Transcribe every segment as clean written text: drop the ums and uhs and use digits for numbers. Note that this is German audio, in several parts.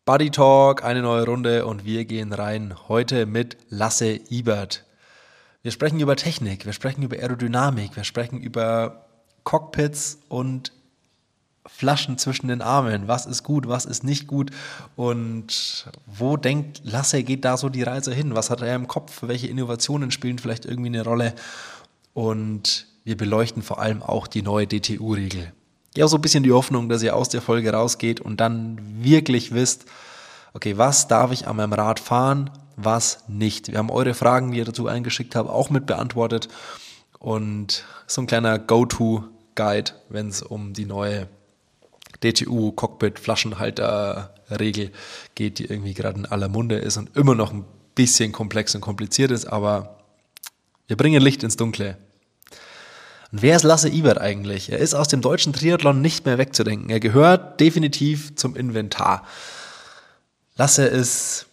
Buddy Talk, eine neue Runde und wir gehen rein. Heute mit Lasse Ibert. Wir sprechen über Technik, wir sprechen über Aerodynamik, wir sprechen über Cockpits und Flaschen zwischen den Armen. Was ist gut, was ist nicht gut und wo denkt Lasse, geht da so die Reise hin? Was hat er im Kopf? Welche Innovationen spielen vielleicht irgendwie eine Rolle? Und wir beleuchten vor allem auch die neue DTU-Regel. Ich habe so ein bisschen die Hoffnung, dass ihr aus der Folge rausgeht und dann wirklich wisst, okay, was darf ich an meinem Rad fahren, was nicht. Wir haben eure Fragen, die ihr dazu eingeschickt habt, auch mit beantwortet und so ein kleiner Go-To-Guide, wenn es um die neue DTU-Cockpit-Flaschenhalter-Regel geht, die irgendwie gerade in aller Munde ist und immer noch ein bisschen komplex und kompliziert ist, aber wir bringen Licht ins Dunkle. Und wer ist Lasse Ibert eigentlich? Er ist aus dem deutschen Triathlon nicht mehr wegzudenken. Er gehört definitiv zum Inventar. Lasse ist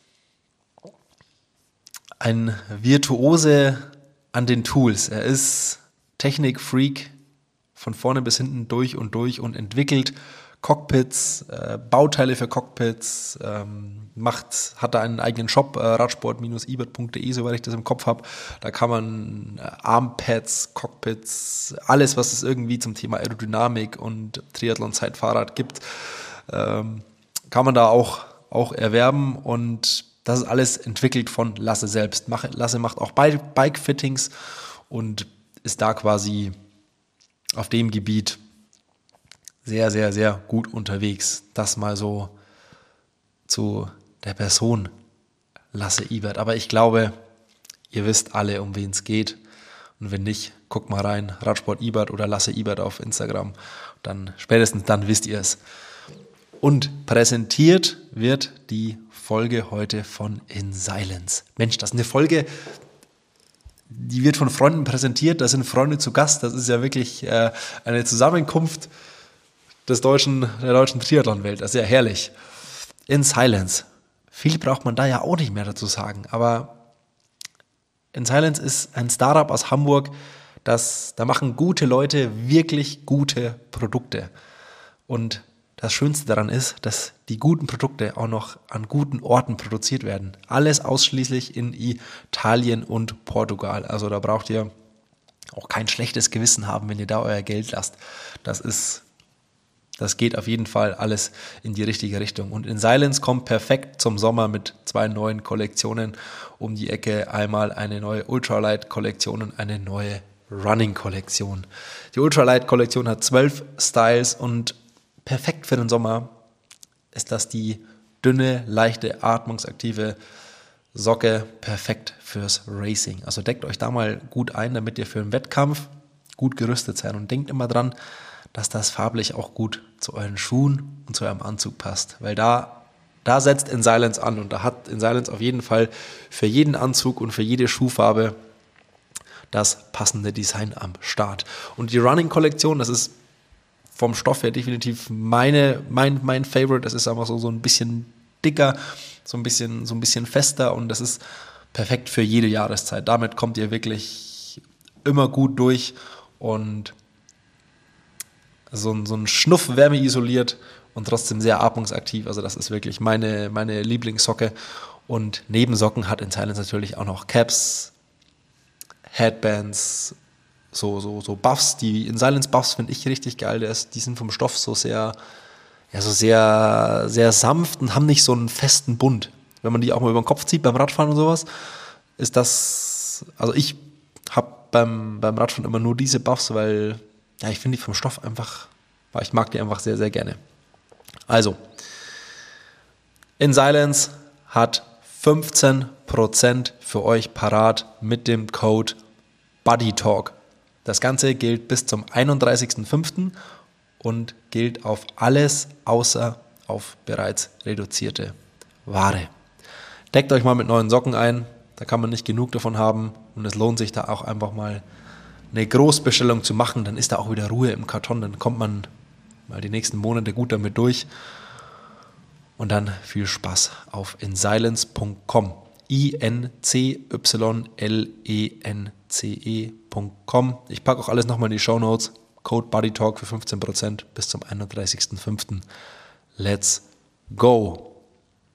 ein Virtuose an den Tools. Er ist Technikfreak von vorne bis hinten durch und entwickelt Cockpits, Bauteile für Cockpits, hat da einen eigenen Shop, radsport-ibert.de, soweit ich das im Kopf habe. Da kann man Armpads, Cockpits, alles, was es irgendwie zum Thema Aerodynamik und Triathlon-Zeitfahrrad gibt, kann man da auch erwerben und das ist alles entwickelt von Lasse selbst. Lasse macht auch Bike-Fittings und ist da quasi auf dem Gebiet sehr, sehr, sehr gut unterwegs. Das mal so zu der Person Lasse Ibert. Aber ich glaube, ihr wisst alle, um wen es geht. Und wenn nicht, guckt mal rein, Radsport Ibert oder Lasse Ibert auf Instagram. Dann spätestens dann wisst ihr es. Und präsentiert wird die Folge heute von In Silence. Mensch, das ist eine Folge, die wird von Freunden präsentiert. Da sind Freunde zu Gast. Das ist ja wirklich eine Zusammenkunft der deutschen Triathlon-Welt. Das ist ja herrlich. In Silence. Viel braucht man da ja auch nicht mehr dazu sagen. Aber In Silence ist ein Startup aus Hamburg, da machen gute Leute wirklich gute Produkte. Und das Schönste daran ist, dass die guten Produkte auch noch an guten Orten produziert werden. Alles ausschließlich in Italien und Portugal. Also da braucht ihr auch kein schlechtes Gewissen haben, wenn ihr da euer Geld lasst. Das geht auf jeden Fall alles in die richtige Richtung. Und In Silence kommt perfekt zum Sommer mit 2 neuen Kollektionen um die Ecke. Einmal eine neue Ultralight-Kollektion und eine neue Running-Kollektion. Die Ultralight-Kollektion hat 12 Styles und perfekt für den Sommer ist das die dünne, leichte, atmungsaktive Socke, perfekt fürs Racing. Also deckt euch da mal gut ein, damit ihr für einen Wettkampf gut gerüstet seid. Und denkt immer dran, dass das farblich auch gut zu euren Schuhen und zu eurem Anzug passt. Weil da setzt In Silence an und da hat In Silence auf jeden Fall für jeden Anzug und für jede Schuhfarbe das passende Design am Start. Und die Running-Kollektion, das ist vom Stoff her definitiv mein Favorite. Das ist einfach so ein bisschen dicker, so ein bisschen fester und das ist perfekt für jede Jahreszeit. Damit kommt ihr wirklich immer gut durch und so ein Schnuff wärmeisoliert und trotzdem sehr atmungsaktiv. Also das ist wirklich meine Lieblingssocke. Und neben Socken hat In Silence natürlich auch noch Caps, Headbands, so Buffs. Die In Silence Buffs finde ich richtig geil. Die sind vom Stoff so sehr sanft und haben nicht so einen festen Bund. Wenn man die auch mal über den Kopf zieht beim Radfahren und sowas, ist das, also ich habe beim Radfahren immer nur diese Buffs, weil ja, ich finde die vom Stoff einfach, ich mag die einfach sehr, sehr gerne. Also, In Silence hat 15% für euch parat mit dem Code BuddyTalk. Das Ganze gilt bis zum 31.05. und gilt auf alles außer auf bereits reduzierte Ware. Deckt euch mal mit neuen Socken ein, da kann man nicht genug davon haben und es lohnt sich da auch einfach mal eine Großbestellung zu machen, dann ist da auch wieder Ruhe im Karton, dann kommt man mal die nächsten Monate gut damit durch und dann viel Spaß auf insilence.com. INCYLENCE.com. Ich packe auch alles nochmal in die Shownotes. Code BuddyTalk für 15% bis zum 31.05. Let's go!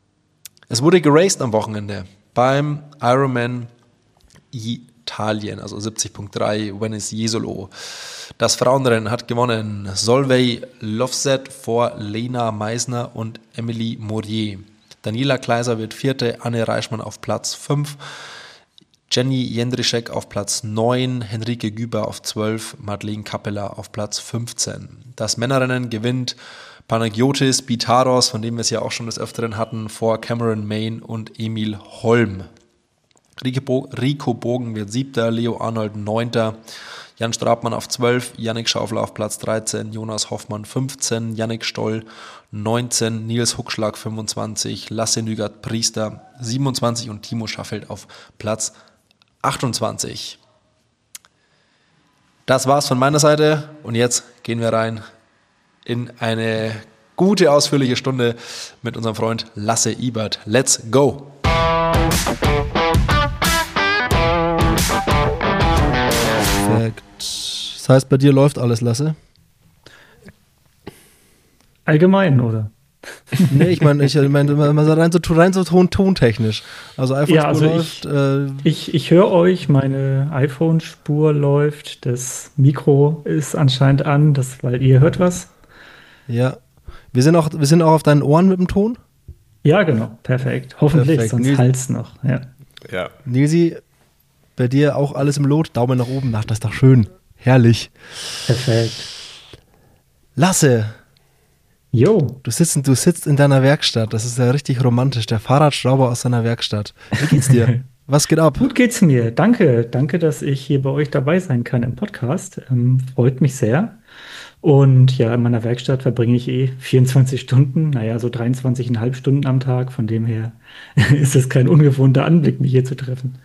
Es wurde geraced am Wochenende beim Ironman Italien, also 70.3 Venice Jesolo. Das Frauenrennen hat gewonnen Solveig Lofset vor Lena Meisner und Emily Morier. Daniela Kleiser wird Vierte, Anne Reichmann auf Platz 5, Jenny Jendrischek auf Platz 9, Henrike Güber auf 12, Madeleine Kappeler auf Platz 15. Das Männerrennen gewinnt Panagiotis Bitaros, von dem wir es ja auch schon des Öfteren hatten, vor Cameron Main und Emil Holm. Rico Bogen wird 7., Leo Arnold 9., Jan Strabmann auf 12, Yannick Schaufler auf Platz 13, Jonas Hoffmann 15, Yannick Stoll 19, Nils Huckschlag 25, Lasse Nygard-Priester 27 und Timo Schaffeld auf Platz 28. Das war's von meiner Seite und jetzt gehen wir rein in eine gute, ausführliche Stunde mit unserem Freund Lasse Ibert. Let's go! Perfekt. Das heißt, bei dir läuft alles, Lasse? Allgemein, oder? Nee, ich meine rein so tontechnisch. Also iPhone-Spur Ja, also läuft. ich höre euch, meine iPhone-Spur läuft, das Mikro ist anscheinend an, weil ihr hört was. Ja. Wir sind auch auf deinen Ohren mit dem Ton? Ja, genau, perfekt. Hoffentlich, Perfekt. sonst halt's noch. Ja. Ja. Nilsi, bei dir auch alles im Lot? Daumen nach oben. Ach, das ist doch schön. Herrlich. Perfekt. Lasse, Jo, du sitzt in deiner Werkstatt. Das ist ja richtig romantisch. Der Fahrradschrauber aus seiner Werkstatt. Wie geht's dir? Was geht ab? gut geht's mir. Danke, dass ich hier bei euch dabei sein kann im Podcast. Freut mich sehr. Und ja, in meiner Werkstatt verbringe ich 24 Stunden, naja, so 23,5 Stunden am Tag. Von dem her ist es kein ungewohnter Anblick, mich hier zu treffen.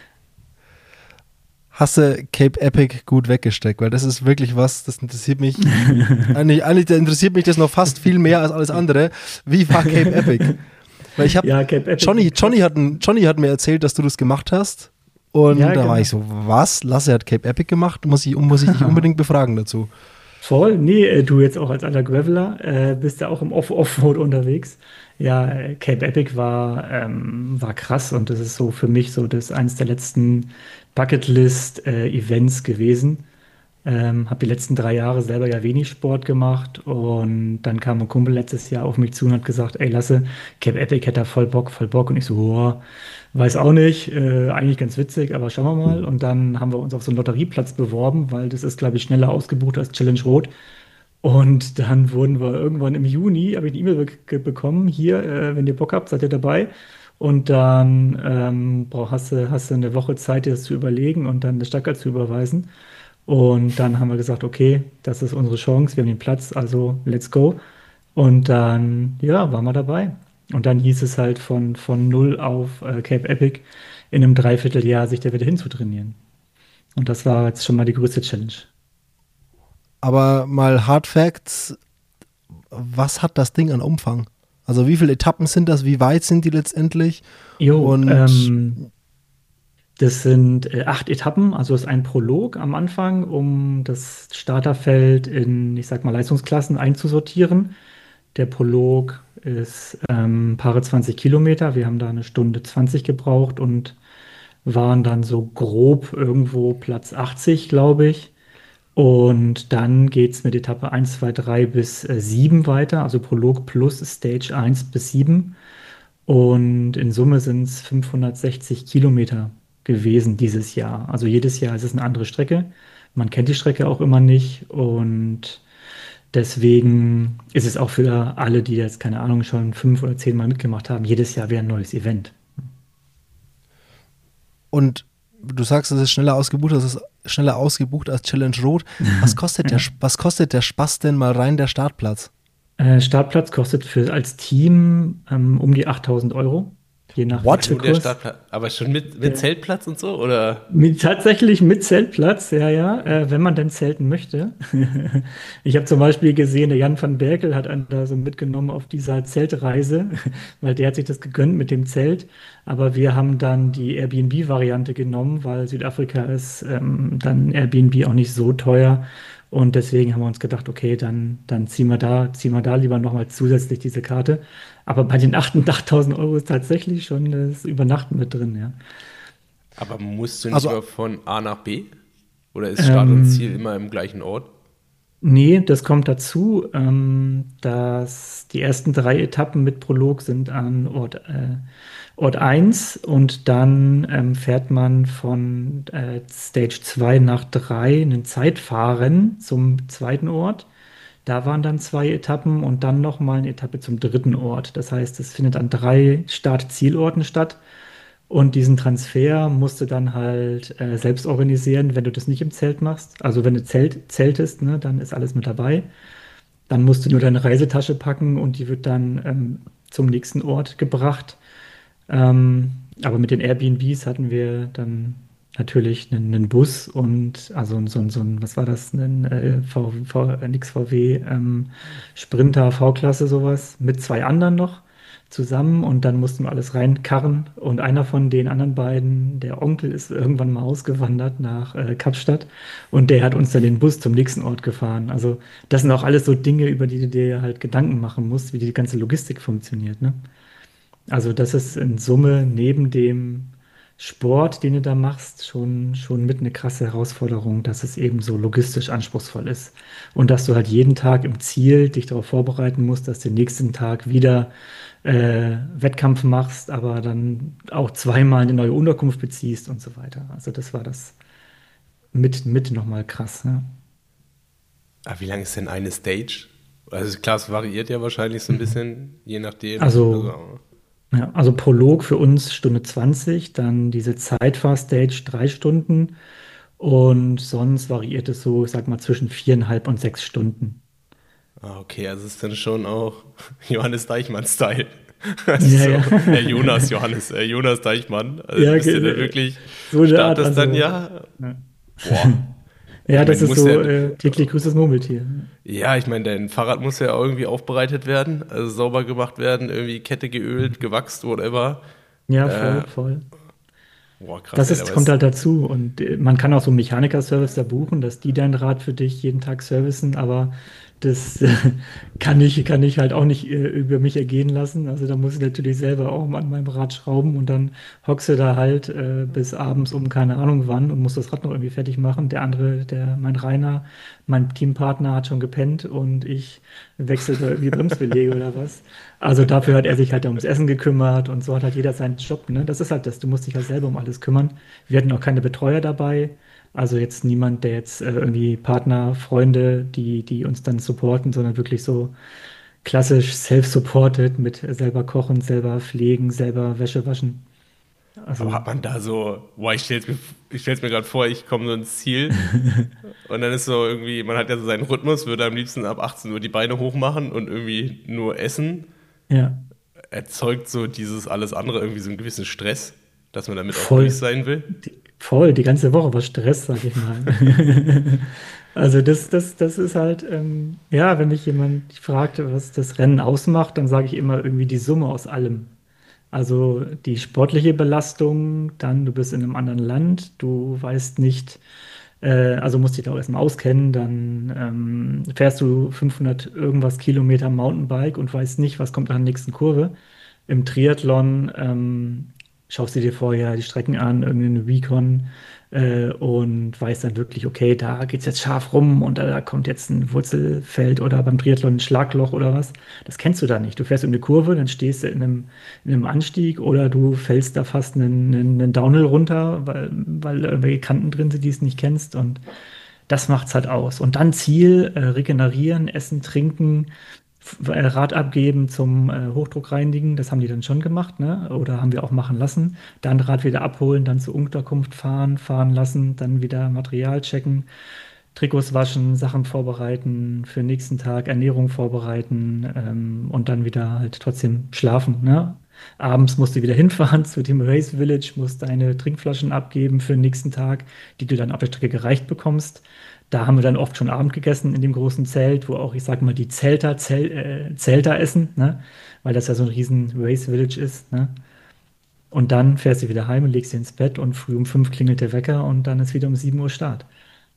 Hast du Cape Epic gut weggesteckt? Weil das ist wirklich was, das interessiert mich. eigentlich interessiert mich das noch fast viel mehr als alles andere. Wie war Cape Epic? Weil ich habe Ja, Cape Epic. Johnny hat mir erzählt, dass du das gemacht hast. Und Ja, da genau. war ich so, was? Lasse hat Cape Epic gemacht? Muss ich dich unbedingt befragen dazu. Voll. Nee, du jetzt auch als alter Graveler, bist ja auch im Offroad unterwegs. Ja, Cape Epic war krass und das ist so für mich so eines der letzten Bucketlist-Events gewesen. Habe die letzten 3 Jahre selber ja wenig Sport gemacht und dann kam ein Kumpel letztes Jahr auf mich zu und hat gesagt, ey Lasse, Cape Epic hätte da voll Bock. Und ich so, boah, weiß auch nicht, eigentlich ganz witzig, aber schauen wir mal. Und dann haben wir uns auf so einen Lotterieplatz beworben, weil das ist, glaube ich, schneller ausgebucht als Challenge Rot. Und dann wurden wir irgendwann im Juni, habe ich eine E-Mail bekommen, hier, wenn ihr Bock habt, seid ihr dabei. Und dann hast du eine Woche Zeit, dir das zu überlegen und dann das Stadtgeld zu überweisen. Und dann haben wir gesagt, okay, das ist unsere Chance, wir haben den Platz, also let's go. Und dann, ja, waren wir dabei. Und dann hieß es halt von null auf Cape Epic in einem Dreivierteljahr sich da wieder hinzutrainieren. Und das war jetzt schon mal die größte Challenge. Aber mal Hard Facts, was hat das Ding an Umfang? Also wie viele Etappen sind das? Wie weit sind die letztendlich? Jo, Und das sind 8 Etappen, also ist ein Prolog am Anfang, um das Starterfeld in, ich sag mal, Leistungsklassen einzusortieren. Der Prolog ist Paare 20 Kilometer. Wir haben da 1 Stunde 20 gebraucht und waren dann so grob irgendwo Platz 80, glaube ich. Und dann geht es mit Etappe 1, 2, 3 bis 7 weiter, also Prolog plus Stage 1 bis 7. Und in Summe sind es 560 Kilometer gewesen dieses Jahr. Also jedes Jahr ist es eine andere Strecke. Man kennt die Strecke auch immer nicht und deswegen ist es auch für alle, die jetzt, keine Ahnung, schon 5 oder 10 Mal mitgemacht haben, jedes Jahr wieder ein neues Event. du sagst, es ist schneller ausgebucht als Challenge Rot. Was kostet der Spaß denn mal rein, der Startplatz? Startplatz kostet als Team um die 8.000 Euro, je nach Der Wechselkurs. Startplatz, aber schon mit Zeltplatz und so, oder? Tatsächlich mit Zeltplatz, ja, wenn man denn zelten möchte. Ich habe zum Beispiel gesehen, der Jan van Berkel hat einen da so mitgenommen auf dieser Zeltreise, weil der hat sich das gegönnt mit dem Zelt. Aber wir haben dann die Airbnb-Variante genommen, weil Südafrika ist dann Airbnb auch nicht so teuer. Und deswegen haben wir uns gedacht, okay, dann ziehen wir da lieber nochmal zusätzlich diese Karte. Aber bei den 8.000 Euro ist tatsächlich schon das Übernachten mit drin, ja. Aber musst du nicht Also, immer von A nach B? Oder ist Start und Ziel Ähm, immer im gleichen Ort? Nee, das kommt dazu, dass die ersten drei Etappen mit Prolog sind an Ort 1 und dann fährt man von Stage 2 nach 3 einen Zeitfahren zum zweiten Ort. Da waren dann zwei Etappen und dann nochmal eine Etappe zum dritten Ort. Das heißt, es findet an drei Start-Zielorten statt. Und diesen Transfer musst du dann halt selbst organisieren, wenn du das nicht im Zelt machst. Also wenn du zeltest, ne, dann ist alles mit dabei. Dann musst du nur deine Reisetasche packen und die wird dann zum nächsten Ort gebracht. Aber mit den Airbnbs hatten wir dann natürlich einen Bus und also so ein, was war das, ein nix VW, Sprinter V-Klasse sowas mit zwei anderen noch zusammen und dann mussten wir alles reinkarren und einer von den anderen beiden, der Onkel, ist irgendwann mal ausgewandert nach Kapstadt und der hat uns dann den Bus zum nächsten Ort gefahren. Also das sind auch alles so Dinge, über die du dir halt Gedanken machen musst, wie die ganze Logistik funktioniert, ne? Also das ist in Summe neben dem Sport, den du da machst, schon mit eine krasse Herausforderung, dass es eben so logistisch anspruchsvoll ist. Und dass du halt jeden Tag im Ziel dich darauf vorbereiten musst, dass du den nächsten Tag wieder Wettkampf machst, aber dann auch zweimal eine neue Unterkunft beziehst und so weiter. Also das war das mit nochmal krass. Ne? Wie lang ist denn eine Stage? Also klar, es variiert ja wahrscheinlich so ein bisschen, je nachdem. Also Also, Ja, also Prolog für uns Stunde 20, dann diese Zeitfahrstage 3 Stunden und sonst variiert es so, ich sag mal, zwischen 4,5 und 6 Stunden. okay, also es ist dann schon auch Johannes Deichmann-Style. Also Ja, so, ja. Jonas Deichmann. Also Ja, bist du dann wirklich, so eine Art, startest dann also. ja, Ja, boah. ja Ich meine, das du ist musst so ja, täglich grüßt das Murmeltier. ja, ich meine, dein Fahrrad muss ja irgendwie aufbereitet werden, also sauber gemacht werden, irgendwie Kette geölt, gewachst, whatever. Ja, Äh, voll, voll. krass, Das ey, aber kommt es, halt dazu. Und man kann auch so einen Mechaniker-Service da buchen, dass die dein Rad für dich jeden Tag servicen, aber das kann ich halt auch nicht über mich ergehen lassen. Also da muss ich natürlich selber auch an meinem Rad schrauben und dann hockst du da halt bis abends um keine Ahnung wann und musst das Rad noch irgendwie fertig machen. Der andere, mein Rainer, mein Teampartner hat schon gepennt und ich wechsle da irgendwie Bremsbeläge oder was. Also dafür hat er sich halt ums Essen gekümmert und so hat halt jeder seinen Job, ne? Das ist halt das, du musst dich halt selber um alles kümmern. Wir hatten auch keine Betreuer dabei, also jetzt niemand, der jetzt irgendwie Partner, Freunde, die uns dann supporten, sondern wirklich so klassisch self-supported mit selber kochen, selber pflegen, selber Wäsche waschen. aber Also hat man da so, boah, ich stell's mir gerade vor, ich komme so ins Ziel und dann ist so irgendwie, man hat ja so seinen Rhythmus, würde am liebsten ab 18 Uhr die Beine hochmachen und irgendwie nur essen. ja, Erzeugt so dieses alles andere irgendwie so einen gewissen Stress, dass man damit auch durch voll. sein will. Die ganze Woche war Stress, sag ich mal. Also das ist halt, ja, wenn mich jemand fragt, was das Rennen ausmacht, dann sage ich immer irgendwie die Summe aus allem. Also die sportliche Belastung, dann du bist in einem anderen Land, du weißt nicht, also musst dich da auch erstmal auskennen, dann fährst du 500 irgendwas Kilometer Mountainbike und weißt nicht, was kommt nach der nächsten Kurve. Im Triathlon schaust du dir vorher die Strecken an, irgendeinen Recon und weißt dann wirklich, okay, da geht's jetzt scharf rum und da kommt jetzt ein Wurzelfeld oder beim Triathlon ein Schlagloch oder was. Das kennst du da nicht. Du fährst um eine Kurve, dann stehst du in einem Anstieg oder du fällst da fast einen Downhill runter, weil da irgendwelche Kanten drin sind, die es nicht kennst und das macht's halt aus. Und dann Ziel, regenerieren, essen, trinken, Rad abgeben zum Hochdruck reinigen, das haben die dann schon gemacht, ne? Oder haben wir auch machen lassen. Dann Rad wieder abholen, dann zur Unterkunft fahren lassen, dann wieder Material checken, Trikots waschen, Sachen vorbereiten für den nächsten Tag, Ernährung vorbereiten und dann wieder halt trotzdem schlafen, ne? Abends musst du wieder hinfahren zu dem Race Village, musst deine Trinkflaschen abgeben für den nächsten Tag, die du dann auf der Strecke gereicht bekommst. Da haben wir dann oft schon Abend gegessen in dem großen Zelt, wo auch, ich sag mal, die Zelter essen, ne? Weil das ja so ein riesen Race Village ist, ne? Und dann fährst du wieder heim und legst dich ins Bett und früh um 5 klingelt der Wecker und dann ist wieder um 7 Uhr Start.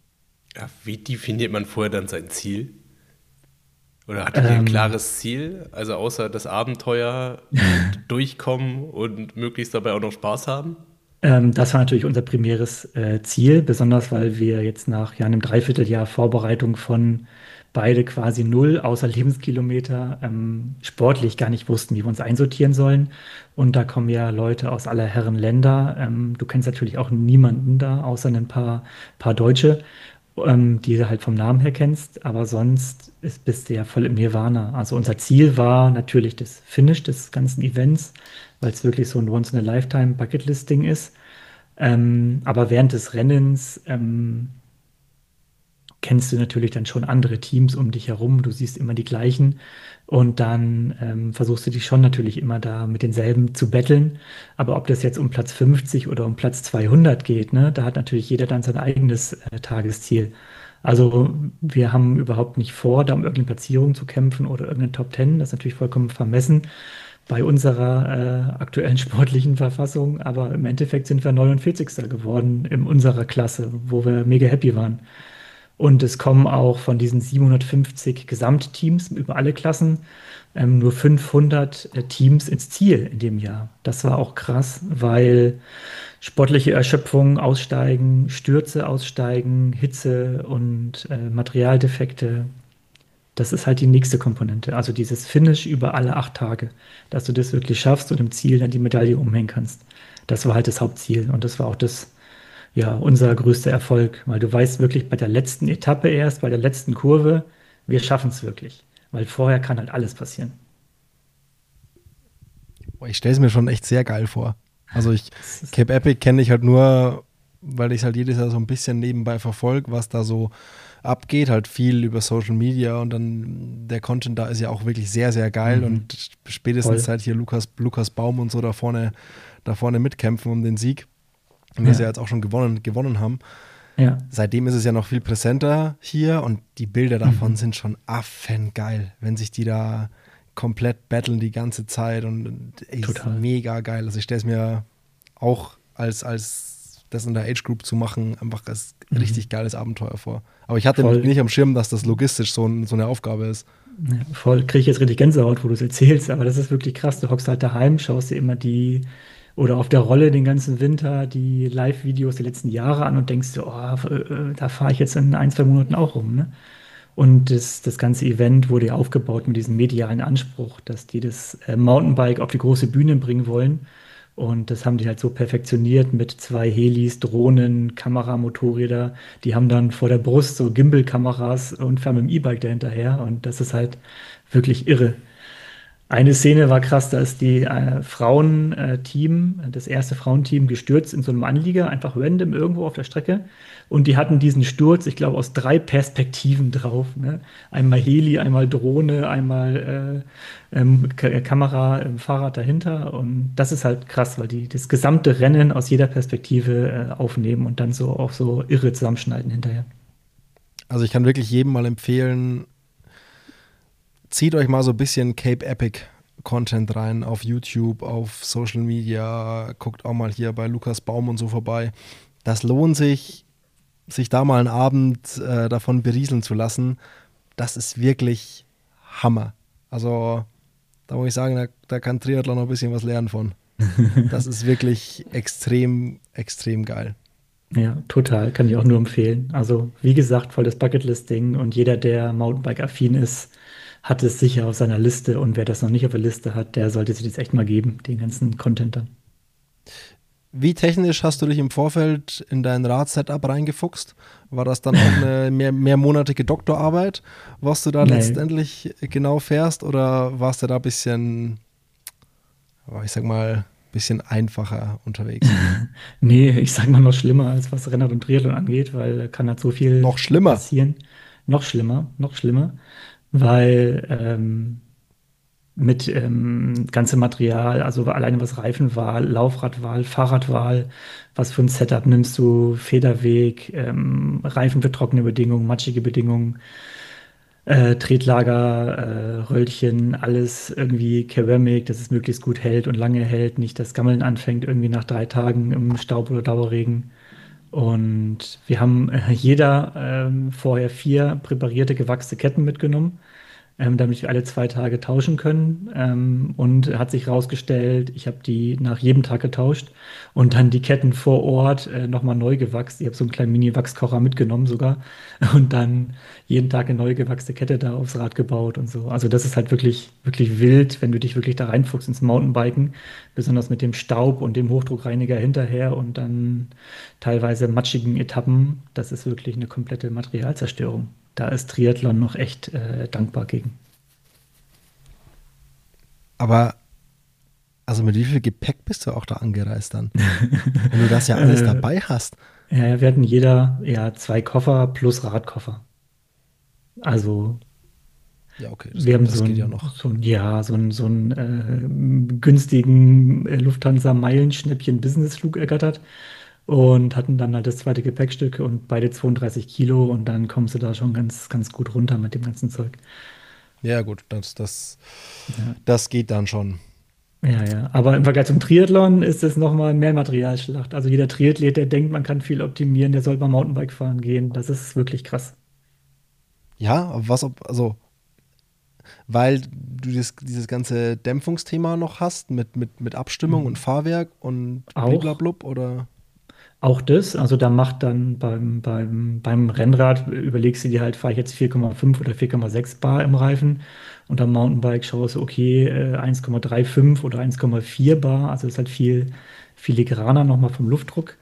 Ja, wie definiert man vorher dann sein Ziel? Oder hattet ihr ein klares Ziel? Also außer das Abenteuer und durchkommen und möglichst dabei auch noch Spaß haben? Das war natürlich unser primäres Ziel, besonders weil wir jetzt nach einem Dreivierteljahr Vorbereitung von beide quasi null außer Lebenskilometer sportlich gar nicht wussten, wie wir uns einsortieren sollen. Und da kommen ja Leute aus aller Herren Länder. Du kennst natürlich auch niemanden da, außer ein paar Deutsche, die du halt vom Namen her kennst. Aber sonst bist du ja voll im Nirvana. Also unser Ziel war natürlich das Finish des ganzen Events, weil es wirklich so ein Once-in-a-Lifetime-Bucketlist-Ding ist. Aber während des Rennens kennst du natürlich dann schon andere Teams um dich herum. Du siehst immer die gleichen und dann versuchst du dich schon natürlich immer da mit denselben zu betteln. Aber ob das jetzt um Platz 50 oder um Platz 200 geht, ne, da hat natürlich jeder dann sein eigenes Tagesziel. Also wir haben überhaupt nicht vor, da um irgendeine Platzierung zu kämpfen oder irgendeine Top 10. Das ist natürlich vollkommen vermessen bei unserer aktuellen sportlichen Verfassung. Aber im Endeffekt sind wir 49. geworden in unserer Klasse, wo wir mega happy waren. Und es kommen auch von diesen 750 Gesamtteams über alle Klassen nur 500 Teams ins Ziel in dem Jahr. Das war auch krass, weil sportliche Erschöpfung aussteigen, Stürze aussteigen, Hitze und Materialdefekte. Das ist halt die nächste Komponente. Also dieses Finish über alle 8 Tage, dass du das wirklich schaffst und im Ziel dann die Medaille umhängen kannst. Das war halt das Hauptziel und das war auch das, ja, unser größter Erfolg, weil du weißt wirklich bei der letzten Etappe erst, bei der letzten Kurve, wir schaffen es wirklich. Weil vorher kann halt alles passieren. Boah, ich stelle es mir schon echt sehr geil vor. Also Cape Epic kenne ich halt nur, weil ich halt jedes Jahr so ein bisschen nebenbei verfolge, was da so abgeht, halt viel über Social Media und dann der Content da ist ja auch wirklich sehr, sehr geil und spätestens Voll. seit hier Lukas Baum und so da vorne mitkämpfen um den Sieg und wir es ja jetzt auch schon gewonnen haben. Ja. Seitdem ist es ja noch viel präsenter hier und die Bilder davon sind schon affengeil, wenn sich die da komplett battlen die ganze Zeit und ey, ist Total. mega geil. Also ich stelle es mir auch als das in der Age Group zu machen, einfach als richtig geiles Abenteuer vor. Aber ich hatte Voll. nicht am Schirm, dass das logistisch so eine Aufgabe ist. Ja, voll, kriege ich jetzt richtig Gänsehaut, wo du es erzählst, aber das ist wirklich krass. Du hockst halt daheim, schaust dir immer oder auf der Rolle den ganzen Winter die Live-Videos der letzten Jahre an und denkst dir, da fahre ich jetzt in 1, 2 Monaten auch rum, ne? Und das ganze Event wurde ja aufgebaut mit diesem medialen Anspruch, dass die das Mountainbike auf die große Bühne bringen wollen. Und das haben die halt so perfektioniert mit 2 Helis, Drohnen, Kameramotorräder. Die haben dann vor der Brust so Gimbal-Kameras und fahren mit dem E-Bike dahinterher. Und das ist halt wirklich irre. Eine Szene war krass, da ist die Frauenteam, das erste Frauenteam gestürzt in so einem Anlieger, einfach random irgendwo auf der Strecke. Und die hatten diesen Sturz, ich glaube, aus 3 Perspektiven drauf. Ne? Einmal Heli, einmal Drohne, einmal Kamera im Fahrrad dahinter. Und das ist halt krass, weil die das gesamte Rennen aus jeder Perspektive aufnehmen und dann so auch so irre zusammenschneiden hinterher. Also ich kann wirklich jedem mal empfehlen, zieht euch mal so ein bisschen Cape Epic Content rein auf YouTube, auf Social Media, guckt auch mal hier bei Lukas Baum und so vorbei. Das lohnt sich da mal einen Abend davon berieseln zu lassen. Das ist wirklich Hammer. Also da muss ich sagen, da kann Triathlon noch ein bisschen was lernen von. Das ist wirklich extrem, extrem geil. Ja, total, kann ich auch nur empfehlen. Also, wie gesagt, voll das Bucketlist-Ding und jeder, der Mountainbike-affin ist, hat es sicher auf seiner Liste und wer das noch nicht auf der Liste hat, der sollte sich das echt mal geben, den ganzen Content dann. Wie technisch hast du dich im Vorfeld in dein Rad-Setup reingefuchst? War das dann auch eine mehrmonatige Doktorarbeit, was du da Nee. letztendlich genau fährst? Oder warst du da ein bisschen, ich sag mal, bisschen einfacher unterwegs? Nee, ich sag mal noch schlimmer, als was Rennrad und Triathlon angeht, weil da kann halt so viel Noch schlimmer? passieren. Noch schlimmer, weil mit ganzem Material, also alleine was Reifenwahl, Laufradwahl, Fahrradwahl, was für ein Setup nimmst du, Federweg, Reifen für trockene Bedingungen, matschige Bedingungen, Tretlager, Röllchen, alles irgendwie Keramik, dass es möglichst gut hält und lange hält, nicht das Gammeln anfängt irgendwie nach 3 Tagen im Staub oder Dauerregen. Und wir haben jeder vorher 4 präparierte, gewachste Ketten mitgenommen, damit wir alle 2 Tage tauschen können. Und hat sich rausgestellt, ich habe die nach jedem Tag getauscht und dann die Ketten vor Ort nochmal neu gewachst. Ich habe so einen kleinen Mini-Wachskocher mitgenommen sogar und dann jeden Tag eine neu gewachste Kette da aufs Rad gebaut und so. Also das ist halt wirklich, wirklich wild, wenn du dich wirklich da reinfuchst ins Mountainbiken, besonders mit dem Staub und dem Hochdruckreiniger hinterher und dann teilweise matschigen Etappen. Das ist wirklich eine komplette Materialzerstörung. Da ist Triathlon noch echt dankbar gegen. Aber, also mit wie viel Gepäck bist du auch da angereist dann? Wenn du das ja alles dabei hast. Ja, wir hatten jeder 2 Koffer plus Radkoffer. Also Ja, okay, wir haben das geht ja noch. so einen günstigen Lufthansa-Meilenschnäppchen-Businessflug ergattert und hatten dann halt das zweite Gepäckstück und beide 32 Kilo und dann kommst du da schon ganz, ganz gut runter mit dem ganzen Zeug. Ja, gut, Ja. das geht dann schon. Ja. Aber im Vergleich zum Triathlon ist es nochmal mehr Materialschlacht. Also jeder Triathlet, der denkt, man kann viel optimieren, der soll beim Mountainbike fahren gehen. Das ist wirklich krass. Ja, aber also, weil du dieses ganze Dämpfungsthema noch hast mit Abstimmung und Fahrwerk und Auch. bliblablub oder? Auch das, also da macht dann beim Rennrad, überlegst du dir halt, fahre ich jetzt 4,5 oder 4,6 Bar im Reifen und am Mountainbike schaust du, okay, 1,35 oder 1,4 Bar, also ist halt viel filigraner nochmal vom Luftdruck.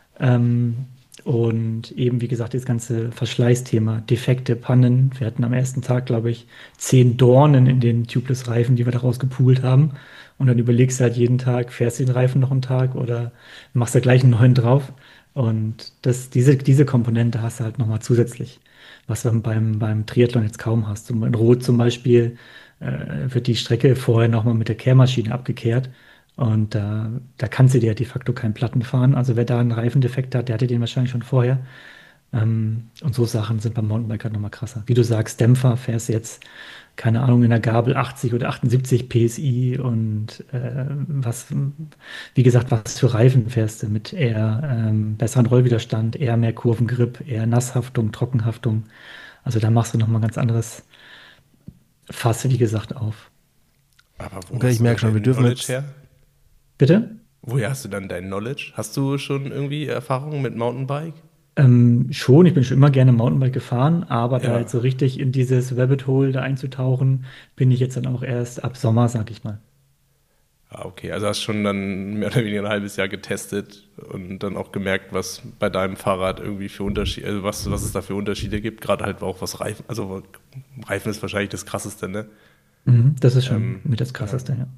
Und eben, wie gesagt, das ganze Verschleißthema, Defekte, Pannen. Wir hatten am ersten Tag, glaube ich, 10 Dornen in den Tubeless-Reifen, die wir daraus gepoolt haben. Und dann überlegst du halt jeden Tag, fährst du den Reifen noch einen Tag oder machst da gleich einen neuen drauf. Und diese Komponente hast du halt nochmal zusätzlich, was du beim Triathlon jetzt kaum hast. In Rot zum Beispiel wird die Strecke vorher nochmal mit der Kehrmaschine abgekehrt. Und da kannst du dir de facto keinen Platten fahren. Also wer da einen Reifendefekt hat, der hatte den wahrscheinlich schon vorher. Und so Sachen sind beim Mountainbike halt nochmal krasser. Wie du sagst, Dämpfer fährst jetzt, keine Ahnung, in der Gabel 80 oder 78 PSI und wie gesagt, was für Reifen fährst du mit eher besseren Rollwiderstand, eher mehr Kurvengrip, eher Nasshaftung, Trockenhaftung. Also da machst du nochmal ein ganz anderes Fass, wie gesagt, auf. Aber wo Okay, hast ich du merke schon, dein wir dürfen Knowledge jetzt- her? Bitte? Woher hast du dann dein Knowledge? Hast du schon irgendwie Erfahrungen mit Mountainbike? Schon, ich bin schon immer gerne Mountainbike gefahren, aber da Ja. jetzt so richtig in dieses Rabbit Hole da einzutauchen, bin ich jetzt dann auch erst ab Sommer, sag ich mal. Ah, okay, also hast schon dann mehr oder weniger ein halbes Jahr getestet und dann auch gemerkt, was bei deinem Fahrrad irgendwie für Unterschiede, also was es da für Unterschiede gibt, gerade halt auch was Reifen, also Reifen ist wahrscheinlich das Krasseste, ne? Das ist schon mit das Krasseste, ja.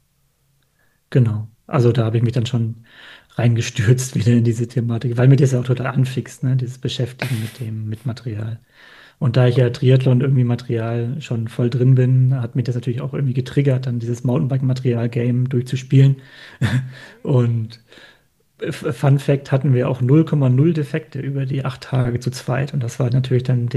Genau. Also da habe ich mich dann schon reingestürzt wieder in diese Thematik, weil mir das ja auch total anfixt, ne? Dieses Beschäftigen mit Material. Und da ich ja Triathlon irgendwie Material schon voll drin bin, hat mich das natürlich auch irgendwie getriggert, dann dieses Mountainbike-Material-Game durchzuspielen. Und Fun Fact, hatten wir auch 0,0 Defekte über die 8 Tage zu zweit. Und das war natürlich dann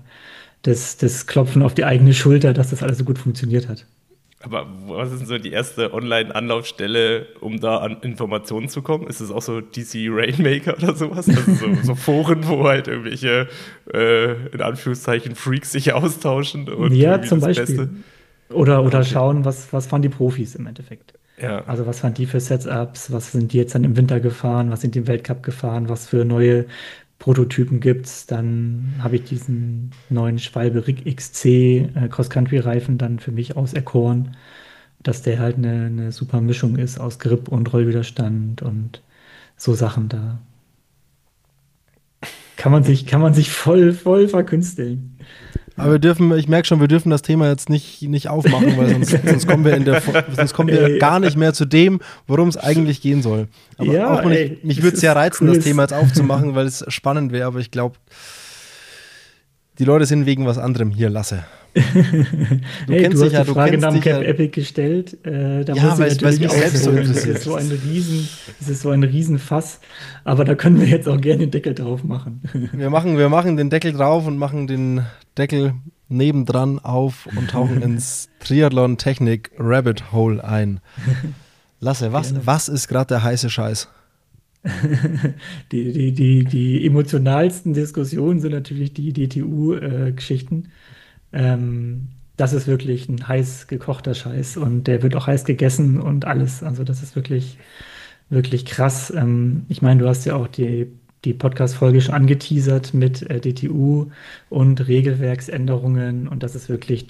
das Klopfen auf die eigene Schulter, dass das alles so gut funktioniert hat. Aber was ist denn so die erste Online-Anlaufstelle, um da an Informationen zu kommen? Ist es auch so DC Rainmaker oder sowas? Also so Foren, wo halt irgendwelche, in Anführungszeichen, Freaks sich austauschen und Ja, irgendwie zum das Beispiel. Beste? Oder Okay. schauen, was fahren die Profis im Endeffekt. Ja. Also was fahren die für Setups, was sind die jetzt dann im Winter gefahren, was sind die im Weltcup gefahren, was für neue Prototypen gibt's. Dann habe ich diesen neuen Schwalbe Rig XC Cross-Country-Reifen dann für mich auserkoren, dass der halt eine super Mischung ist aus Grip und Rollwiderstand und so Sachen da. Kann man sich voll verkünsteln. Aber ich merke schon, wir dürfen das Thema jetzt nicht aufmachen, weil sonst kommen wir gar nicht mehr zu dem, worum es eigentlich gehen soll. Aber Ja, auch ey, mich das würde es ja ist reizen, cool. das Thema jetzt aufzumachen, weil es spannend wäre, aber ich glaube, die Leute sind wegen was anderem hier, Lasse. Hey, kennst du dich hast ja, die du Frage kennst nach dem dich ja- Cap Epic gestellt. Da Ja, muss weil ich es natürlich mich selbst so ausholen. Das interessiert. ist so ein Riesenfass. Aber da können wir jetzt auch gerne den Deckel drauf machen. Wir machen den Deckel drauf und machen den Deckel nebendran auf und tauchen ins Triathlon-Technik Rabbit Hole ein. Lasse, was ist gerade der heiße Scheiß? Die emotionalsten Diskussionen sind natürlich die DTU-Geschichten. Das ist wirklich ein heiß gekochter Scheiß und der wird auch heiß gegessen und alles. Also das ist wirklich, wirklich krass. Ich meine, du hast ja auch die Podcast-Folge schon angeteasert mit DTU und Regelwerksänderungen und das ist wirklich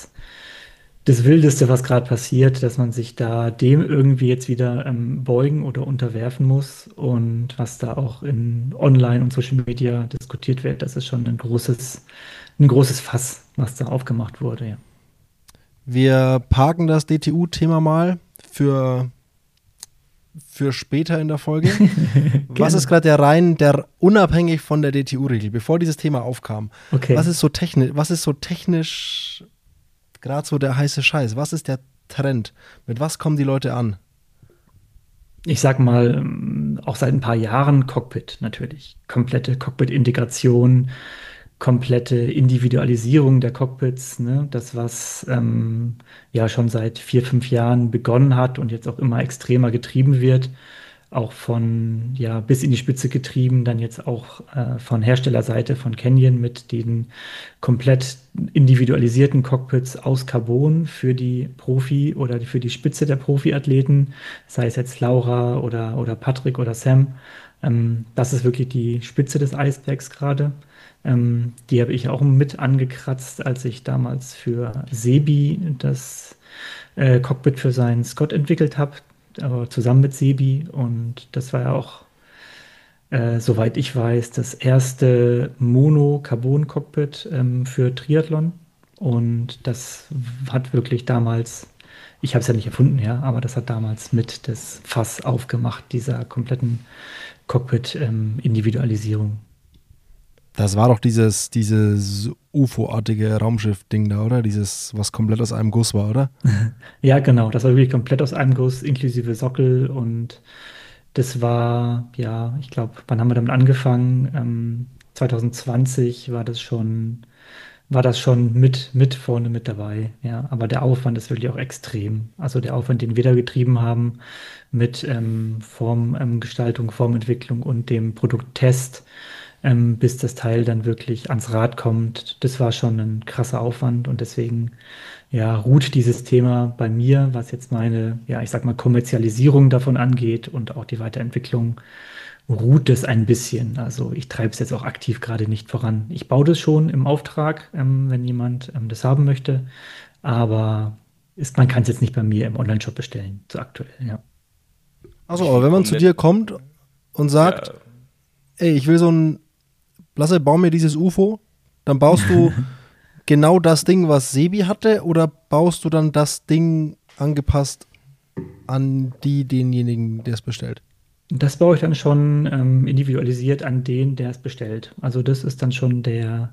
das Wildeste, was gerade passiert, dass man sich da dem irgendwie jetzt wieder beugen oder unterwerfen muss und was da auch in Online und Social Media diskutiert wird, das ist schon ein großes Fass, was da aufgemacht wurde, ja. Wir parken das DTU-Thema mal für später in der Folge. Was ist gerade der unabhängig von der DTU-Regel, bevor dieses Thema aufkam? Okay. Was ist so technisch gerade so der heiße Scheiß? Was ist der Trend? Mit was kommen die Leute an? Ich sag mal, auch seit ein paar Jahren Cockpit natürlich. Komplette Cockpit-Integration, komplette Individualisierung der Cockpits, ne? Das, was ja schon seit 4, 5 Jahren begonnen hat und jetzt auch immer extremer getrieben wird, auch von, ja, bis in die Spitze getrieben, dann jetzt auch von Herstellerseite von Canyon mit den komplett individualisierten Cockpits aus Carbon für die Profi oder für die Spitze der Profiathleten, sei es jetzt Laura oder Patrick oder Sam. Das ist wirklich die Spitze des Eisbergs gerade. Die habe ich auch mit angekratzt, als ich damals für Sebi das Cockpit für seinen Scott entwickelt habe, aber zusammen mit Sebi. Und das war ja auch, soweit ich weiß, das erste Mono-Carbon-Cockpit für Triathlon. Und das hat wirklich damals, ich habe es ja nicht erfunden, ja, aber das hat damals mit das Fass aufgemacht, dieser kompletten Cockpit-Individualisierung. Das war doch dieses UFO-artige Raumschiff-Ding da, oder? Dieses, was komplett aus einem Guss war, oder? Ja, genau, das war wirklich komplett aus einem Guss, inklusive Sockel und das war, ja, ich glaube, wann haben wir damit angefangen? 2020 war das schon mit vorne mit dabei, ja. Aber der Aufwand ist wirklich auch extrem. Also der Aufwand, den wir da getrieben haben mit Formgestaltung, Formentwicklung und dem Produkttest, bis das Teil dann wirklich ans Rad kommt, das war schon ein krasser Aufwand und deswegen, ja, ruht dieses Thema bei mir, was jetzt meine, ja, ich sag mal, Kommerzialisierung davon angeht und auch die Weiterentwicklung, ruht es ein bisschen. Also ich treibe es jetzt auch aktiv gerade nicht voran. Ich baue das schon im Auftrag, wenn jemand das haben möchte, aber man kann es jetzt nicht bei mir im Onlineshop bestellen, so aktuell, ja. Achso, aber wenn man zu dir kommt und sagt, ey, ich will Lasse, bau mir dieses UFO, dann baust du genau das Ding, was Sebi hatte, oder baust du dann das Ding angepasst an denjenigen, der es bestellt? Das baue ich dann schon individualisiert an den, der es bestellt. Also das ist dann schon der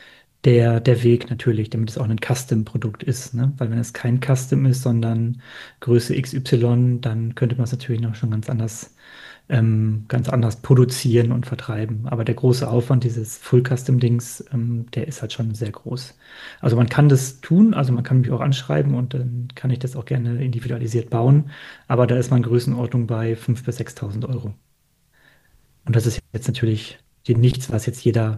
Weg natürlich, damit es auch ein Custom-Produkt ist, ne? Weil wenn es kein Custom ist, sondern Größe XY, dann könnte man es natürlich noch schon ganz anders produzieren und vertreiben. Aber der große Aufwand dieses Full-Custom-Dings, der ist halt schon sehr groß. Also man kann das tun, also man kann mich auch anschreiben und dann kann ich das auch gerne individualisiert bauen. Aber da ist man Größenordnung bei 5.000 bis 6.000 Euro. Und das ist jetzt natürlich nichts, was jetzt jeder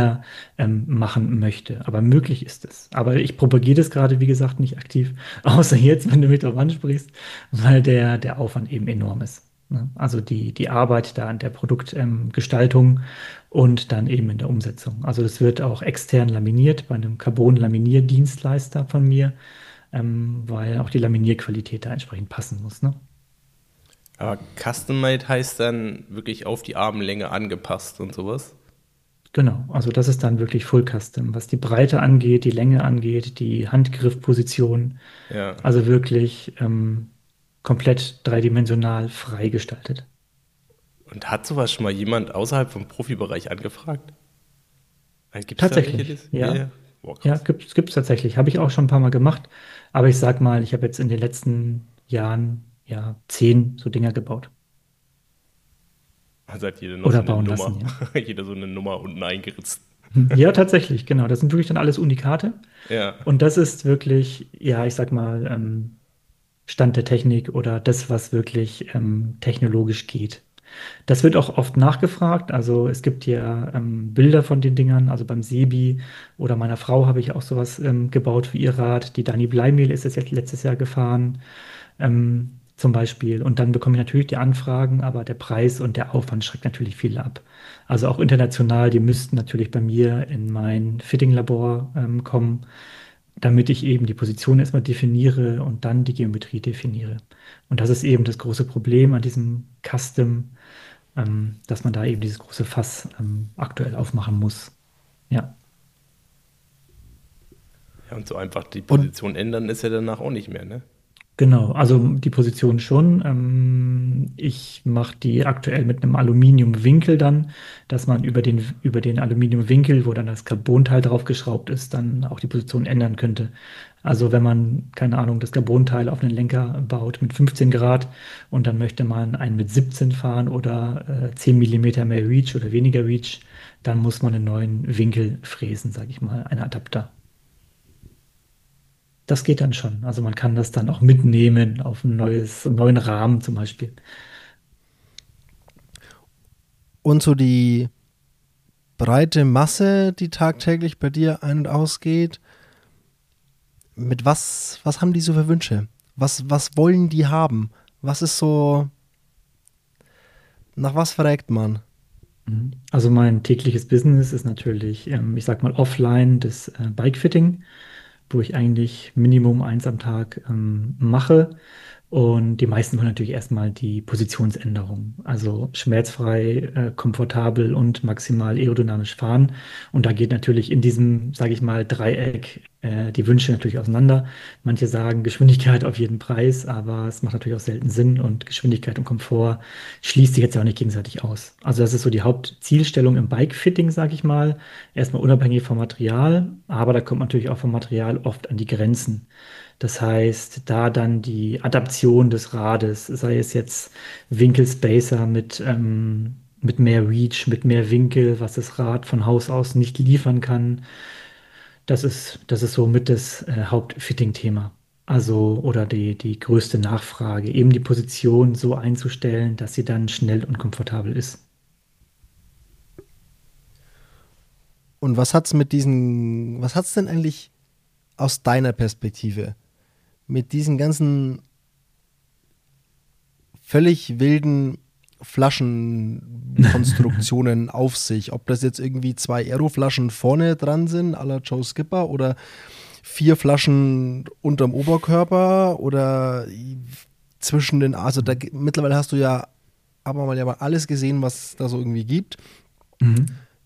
machen möchte. Aber möglich ist es. Aber ich propagiere das gerade, wie gesagt, nicht aktiv, außer jetzt, wenn du mit drauf ansprichst, weil der Aufwand eben enorm ist. Ne? Also die Arbeit da an der Produktgestaltung und dann eben in der Umsetzung. Also das wird auch extern laminiert bei einem Carbon-Laminierdienstleister von mir, weil auch die Laminierqualität da entsprechend passen muss. Ne? Aber Custom-Made heißt dann wirklich auf die Armlänge angepasst und sowas? Genau, also das ist dann wirklich Full Custom, was die Breite angeht, die Länge angeht, die Handgriffposition. Ja. Also wirklich komplett dreidimensional freigestaltet. Und hat sowas schon mal jemand außerhalb vom Profibereich angefragt? Gibt's Tatsächlich, da ja. Ja. Boah, Ja, krass. gibt's tatsächlich. Habe ich auch schon ein paar Mal gemacht. Aber ich sag mal, ich habe jetzt in den letzten Jahren ja 10 so Dinger gebaut. Also hat jeder noch Oder so eine bauen Nummer. lassen, Jeder so eine Nummer unten eingeritzt. Ja, tatsächlich, genau. Das sind wirklich dann alles Unikate. Ja. Und das ist wirklich, ja, ich sag mal, Stand der Technik oder das, was wirklich technologisch geht. Das wird auch oft nachgefragt. Also es gibt ja Bilder von den Dingern. Also beim Sebi oder meiner Frau habe ich auch sowas gebaut für ihr Rad. Die Dani Bleimehl ist es jetzt letztes Jahr gefahren, zum Beispiel. Und dann bekomme ich natürlich die Anfragen, aber der Preis und der Aufwand schreckt natürlich viele ab. Also auch international, die müssten natürlich bei mir in mein Fitting-Labor kommen, damit ich eben die Position erstmal definiere und dann die Geometrie definiere. Und das ist eben das große Problem an diesem Custom, dass man da eben dieses große Fass aktuell aufmachen muss. Ja. Ja, und so einfach die Position ändern ist ja danach auch nicht mehr, ne? Genau, also die Position schon. Ich mache die aktuell mit einem Aluminiumwinkel dann, dass man über den Aluminiumwinkel, wo dann das Carbonteil draufgeschraubt ist, dann auch die Position ändern könnte. Also wenn man, keine Ahnung, das Carbonteil auf einen Lenker baut mit 15 Grad und dann möchte man einen mit 17 fahren oder 10 Millimeter mehr Reach oder weniger Reach, dann muss man einen neuen Winkel fräsen, sage ich mal, einen Adapter. Das geht dann schon. Also man kann das dann auch mitnehmen auf einen neuen Rahmen zum Beispiel. Und so die breite Masse, die tagtäglich bei dir ein- und ausgeht, mit was haben die so für Wünsche? Was wollen die haben? Was ist so, nach was fragt man? Also mein tägliches Business ist natürlich, ich sag mal, offline das Bikefitting, wo ich eigentlich Minimum eins am Tag mache. Und die meisten wollen natürlich erstmal die Positionsänderung, also schmerzfrei, komfortabel und maximal aerodynamisch fahren. Und da geht natürlich in diesem, sage ich mal, Dreieck die Wünsche natürlich auseinander. Manche sagen Geschwindigkeit auf jeden Preis, aber es macht natürlich auch selten Sinn und Geschwindigkeit und Komfort schließt sich jetzt ja auch nicht gegenseitig aus. Also das ist so die Hauptzielstellung im Bikefitting, sage ich mal. Erstmal unabhängig vom Material, aber da kommt man natürlich auch vom Material oft an die Grenzen. Das heißt, da dann die Adaption des Rades, sei es jetzt Winkelspacer mit mehr Reach, mit mehr Winkel, was das Rad von Haus aus nicht liefern kann, das ist so mit das Hauptfitting-Thema. Also, oder die größte Nachfrage, eben die Position so einzustellen, dass sie dann schnell und komfortabel ist. Und was hat's denn eigentlich aus deiner Perspektive mit diesen ganzen völlig wilden Flaschenkonstruktionen auf sich? Ob das jetzt irgendwie 2 Aeroflaschen vorne dran sind, à la Joe Skipper, oder 4 Flaschen unterm Oberkörper oder zwischen den, also mittlerweile hast du ja aber ja mal alles gesehen, was da so irgendwie gibt. Mhm.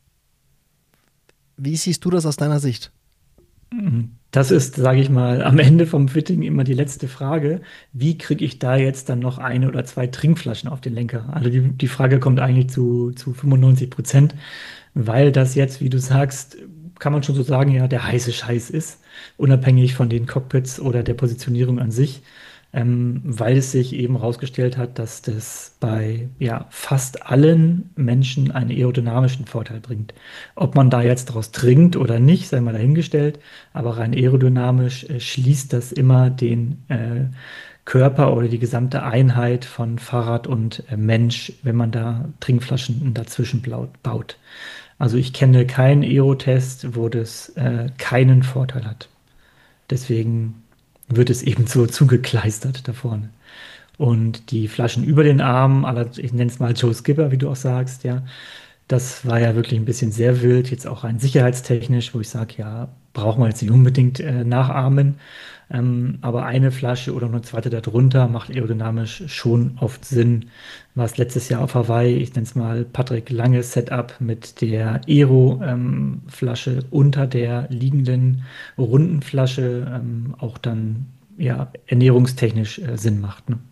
Wie siehst du das aus deiner Sicht? Das ist, sage ich mal, am Ende vom Fitting immer die letzte Frage. Wie kriege ich da jetzt dann noch 1 oder 2 Trinkflaschen auf den Lenker? Also die Frage kommt eigentlich zu 95%, weil das jetzt, wie du sagst, kann man schon so sagen, ja, der heiße Scheiß ist, unabhängig von den Cockpits oder der Positionierung an sich, weil es sich eben herausgestellt hat, dass das bei ja, fast allen Menschen einen aerodynamischen Vorteil bringt. Ob man da jetzt daraus trinkt oder nicht, sei mal dahingestellt, aber rein aerodynamisch schließt das immer den Körper oder die gesamte Einheit von Fahrrad und Mensch, wenn man da Trinkflaschen dazwischen baut. Also ich kenne keinen Aero-Test, wo das keinen Vorteil hat. Deswegen wird es eben so zugekleistert da vorne. Und die Flaschen über den Arm, ich nenne es mal Joe Skipper, wie du auch sagst, ja, das war ja wirklich ein bisschen sehr wild, jetzt auch rein sicherheitstechnisch, wo ich sage, ja, brauchen wir jetzt nicht unbedingt nachahmen. Aber eine Flasche oder eine zweite darunter macht aerodynamisch schon oft Sinn. Was letztes Jahr auf Hawaii, ich nenne es mal Patrick Lange Setup mit der Aero-Flasche unter der liegenden runden Flasche auch dann ja ernährungstechnisch Sinn macht. Ne?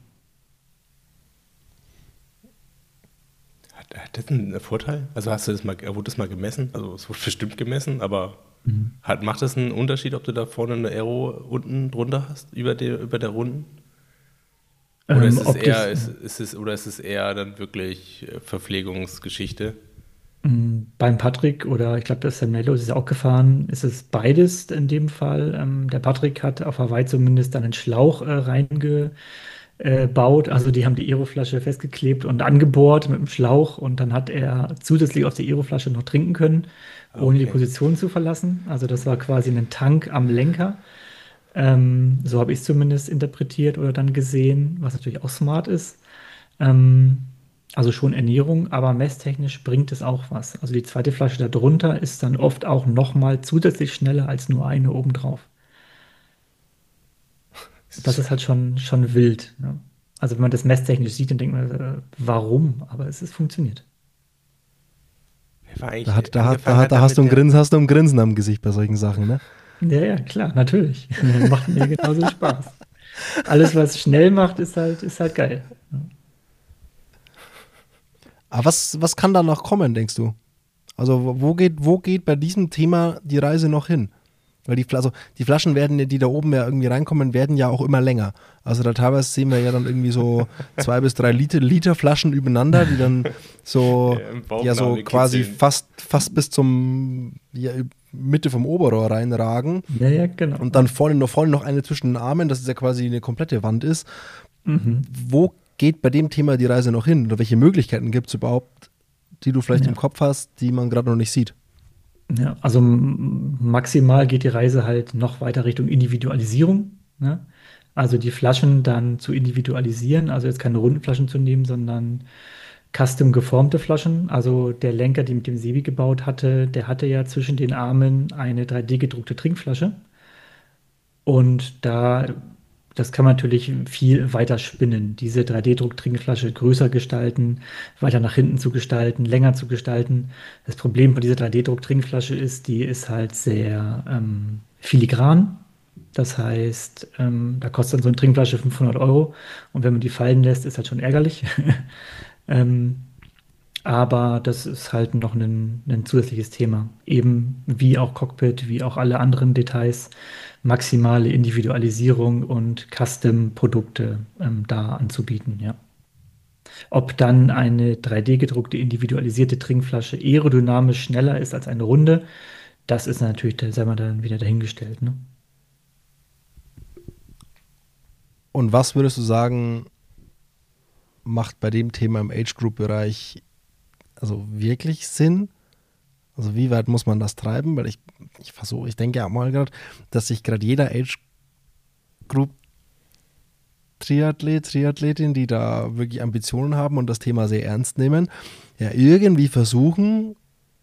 Hat das einen Vorteil? Also wurde das mal gemessen? Also es wurde bestimmt gemessen, aber macht das einen Unterschied, ob du da vorne eine Aero unten drunter hast, über der Runden? Oder ist es eher dann wirklich Verpflegungsgeschichte? Beim Patrick oder ich glaube, der Samuelo ist ja auch gefahren, ist es beides in dem Fall. Der Patrick hat auf Hawaii zumindest dann einen Schlauch reingebaut baut. Also die haben die Aeroflasche festgeklebt und angebohrt mit einem Schlauch und dann hat er zusätzlich aus der Aeroflasche noch trinken können, ohne die Position zu verlassen. Also das war quasi ein Tank am Lenker. So habe ich es zumindest interpretiert oder dann gesehen, was natürlich auch smart ist. Also schon Ernährung, aber messtechnisch bringt es auch was. Also die zweite Flasche darunter ist dann oft auch nochmal zusätzlich schneller als nur eine obendrauf. Das ist halt schon wild. Ne? Also wenn man das messtechnisch sieht, dann denkt man, warum? Aber es funktioniert. Da hast du ein Grinsen am Gesicht bei solchen Sachen, ne? Ja, klar, natürlich. Macht mir genauso Spaß. Alles, was schnell macht, ist halt geil. Aber was kann da noch kommen, denkst du? Also wo geht bei diesem Thema die Reise noch hin? Weil die Flaschen die da oben ja irgendwie reinkommen, werden ja auch immer länger. Also da teilweise sehen wir ja dann irgendwie so 2 bis 3 Liter Flaschen übereinander, die dann so quasi fast bis zum Mitte vom Oberrohr reinragen. Ja, genau. Und dann vorne noch eine zwischen den Armen, dass es ja quasi eine komplette Wand ist. Mhm. Wo geht bei dem Thema die Reise noch hin? Oder welche Möglichkeiten gibt es überhaupt, die du vielleicht im Kopf hast, die man gerade noch nicht sieht? Ja, also maximal geht die Reise halt noch weiter Richtung Individualisierung. Ne? Also die Flaschen dann zu individualisieren, also jetzt keine runden Flaschen zu nehmen, sondern custom geformte Flaschen. Also der Lenker, die mit dem Sebi gebaut hatte, der hatte ja zwischen den Armen eine 3D-gedruckte Trinkflasche. Und das kann man natürlich viel weiter spinnen. Diese 3D-Druck-Trinkflasche größer gestalten, weiter nach hinten zu gestalten, länger zu gestalten. Das Problem von dieser 3D-Druck-Trinkflasche ist, die ist halt sehr filigran. Das heißt, da kostet dann so eine Trinkflasche 500 Euro. Und wenn man die fallen lässt, ist halt schon ärgerlich. Aber das ist halt noch ein zusätzliches Thema. Eben wie auch Cockpit, wie auch alle anderen Details, maximale Individualisierung und Custom-Produkte da anzubieten, ja. Ob dann eine 3D-gedruckte, individualisierte Trinkflasche aerodynamisch schneller ist als eine runde, das ist natürlich, da sei mal dann wieder dahingestellt, ne? Und was würdest du sagen, macht bei dem Thema im Age-Group-Bereich also wirklich Sinn? Also wie weit muss man das treiben? Weil ich denke ja mal gerade, dass sich gerade jeder Age-Group Triathletin, die da wirklich Ambitionen haben und das Thema sehr ernst nehmen, ja irgendwie versuchen,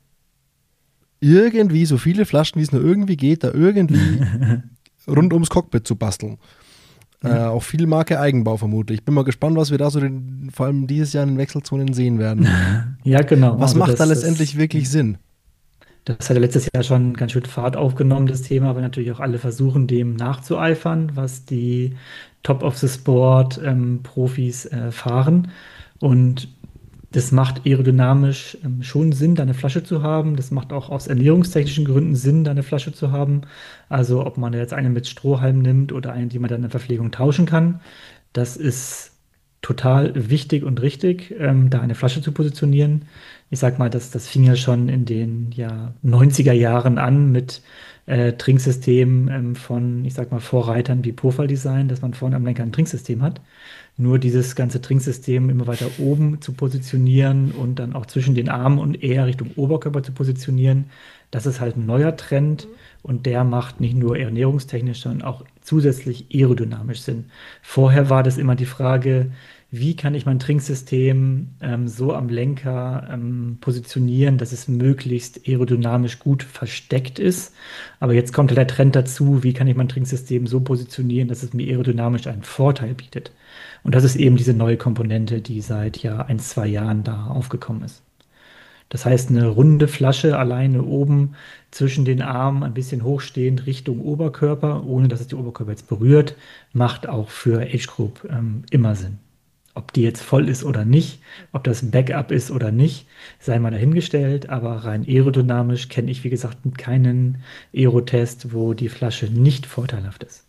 irgendwie so viele Flaschen, wie es nur irgendwie geht, da irgendwie rund ums Cockpit zu basteln. Auch viel Marke Eigenbau vermutlich. Ich bin mal gespannt, was wir da so vor allem dieses Jahr in den Wechselzonen sehen werden. Ja, genau. Was macht da letztendlich wirklich Sinn? Das hat ja letztes Jahr schon ganz schön Fahrt aufgenommen, das Thema, weil natürlich auch alle versuchen, dem nachzueifern, was die Top of the Sport Profis fahren. Und das macht aerodynamisch schon Sinn, da eine Flasche zu haben. Das macht auch aus ernährungstechnischen Gründen Sinn, da eine Flasche zu haben. Also ob man jetzt eine mit Strohhalm nimmt oder eine, die man dann in der Verpflegung tauschen kann. Das ist total wichtig und richtig, da eine Flasche zu positionieren. Ich sag mal, das fing ja schon in den 90er Jahren an mit Trinksystemen von, ich sag mal, Vorreitern wie Pofal Design, dass man vorne am Lenker ein Trinksystem hat. Nur dieses ganze Trinksystem immer weiter oben zu positionieren und dann auch zwischen den Armen und eher Richtung Oberkörper zu positionieren, das ist halt ein neuer Trend und der macht nicht nur ernährungstechnisch, sondern auch zusätzlich aerodynamisch Sinn. Vorher war das immer die Frage, wie kann ich mein Trinksystem so am Lenker positionieren, dass es möglichst aerodynamisch gut versteckt ist. Aber jetzt kommt der Trend dazu, wie kann ich mein Trinksystem so positionieren, dass es mir aerodynamisch einen Vorteil bietet. Und das ist eben diese neue Komponente, die seit 1-2 Jahren da aufgekommen ist. Das heißt, eine runde Flasche alleine oben zwischen den Armen, ein bisschen hochstehend Richtung Oberkörper, ohne dass es die Oberkörper jetzt berührt, macht auch für Age Group immer Sinn. Ob die jetzt voll ist oder nicht, ob das Backup ist oder nicht, sei mal dahingestellt. Aber rein aerodynamisch kenne ich, wie gesagt, keinen Aerotest, wo die Flasche nicht vorteilhaft ist.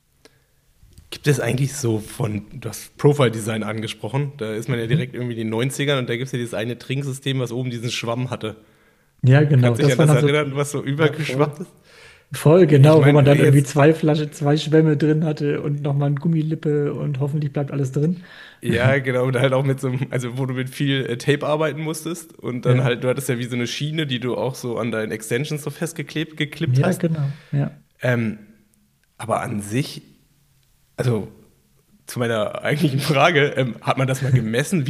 Gibt es eigentlich du hast Profile-Design angesprochen, da ist man ja direkt irgendwie in den 90ern und da gibt es ja dieses eine Trinksystem, was oben diesen Schwamm hatte. Ja, genau. Kannst du dich an das erinnern, was so übergeschwappt ist? Voll, genau, Ich wo man meine, dann irgendwie jetzt, 2 Flaschen, 2 Schwämme drin hatte und nochmal eine Gummilippe und hoffentlich bleibt alles drin. ja, genau, und halt auch mit so einem, also wo du mit viel Tape arbeiten musstest und dann Ja, halt, du hattest ja wie so eine Schiene, die du auch so an deinen Extensions so geklippt ja, hast. genau. Ja. Ähm, aber an sich, also zu meiner eigentlichen Frage, hat man das mal gemessen,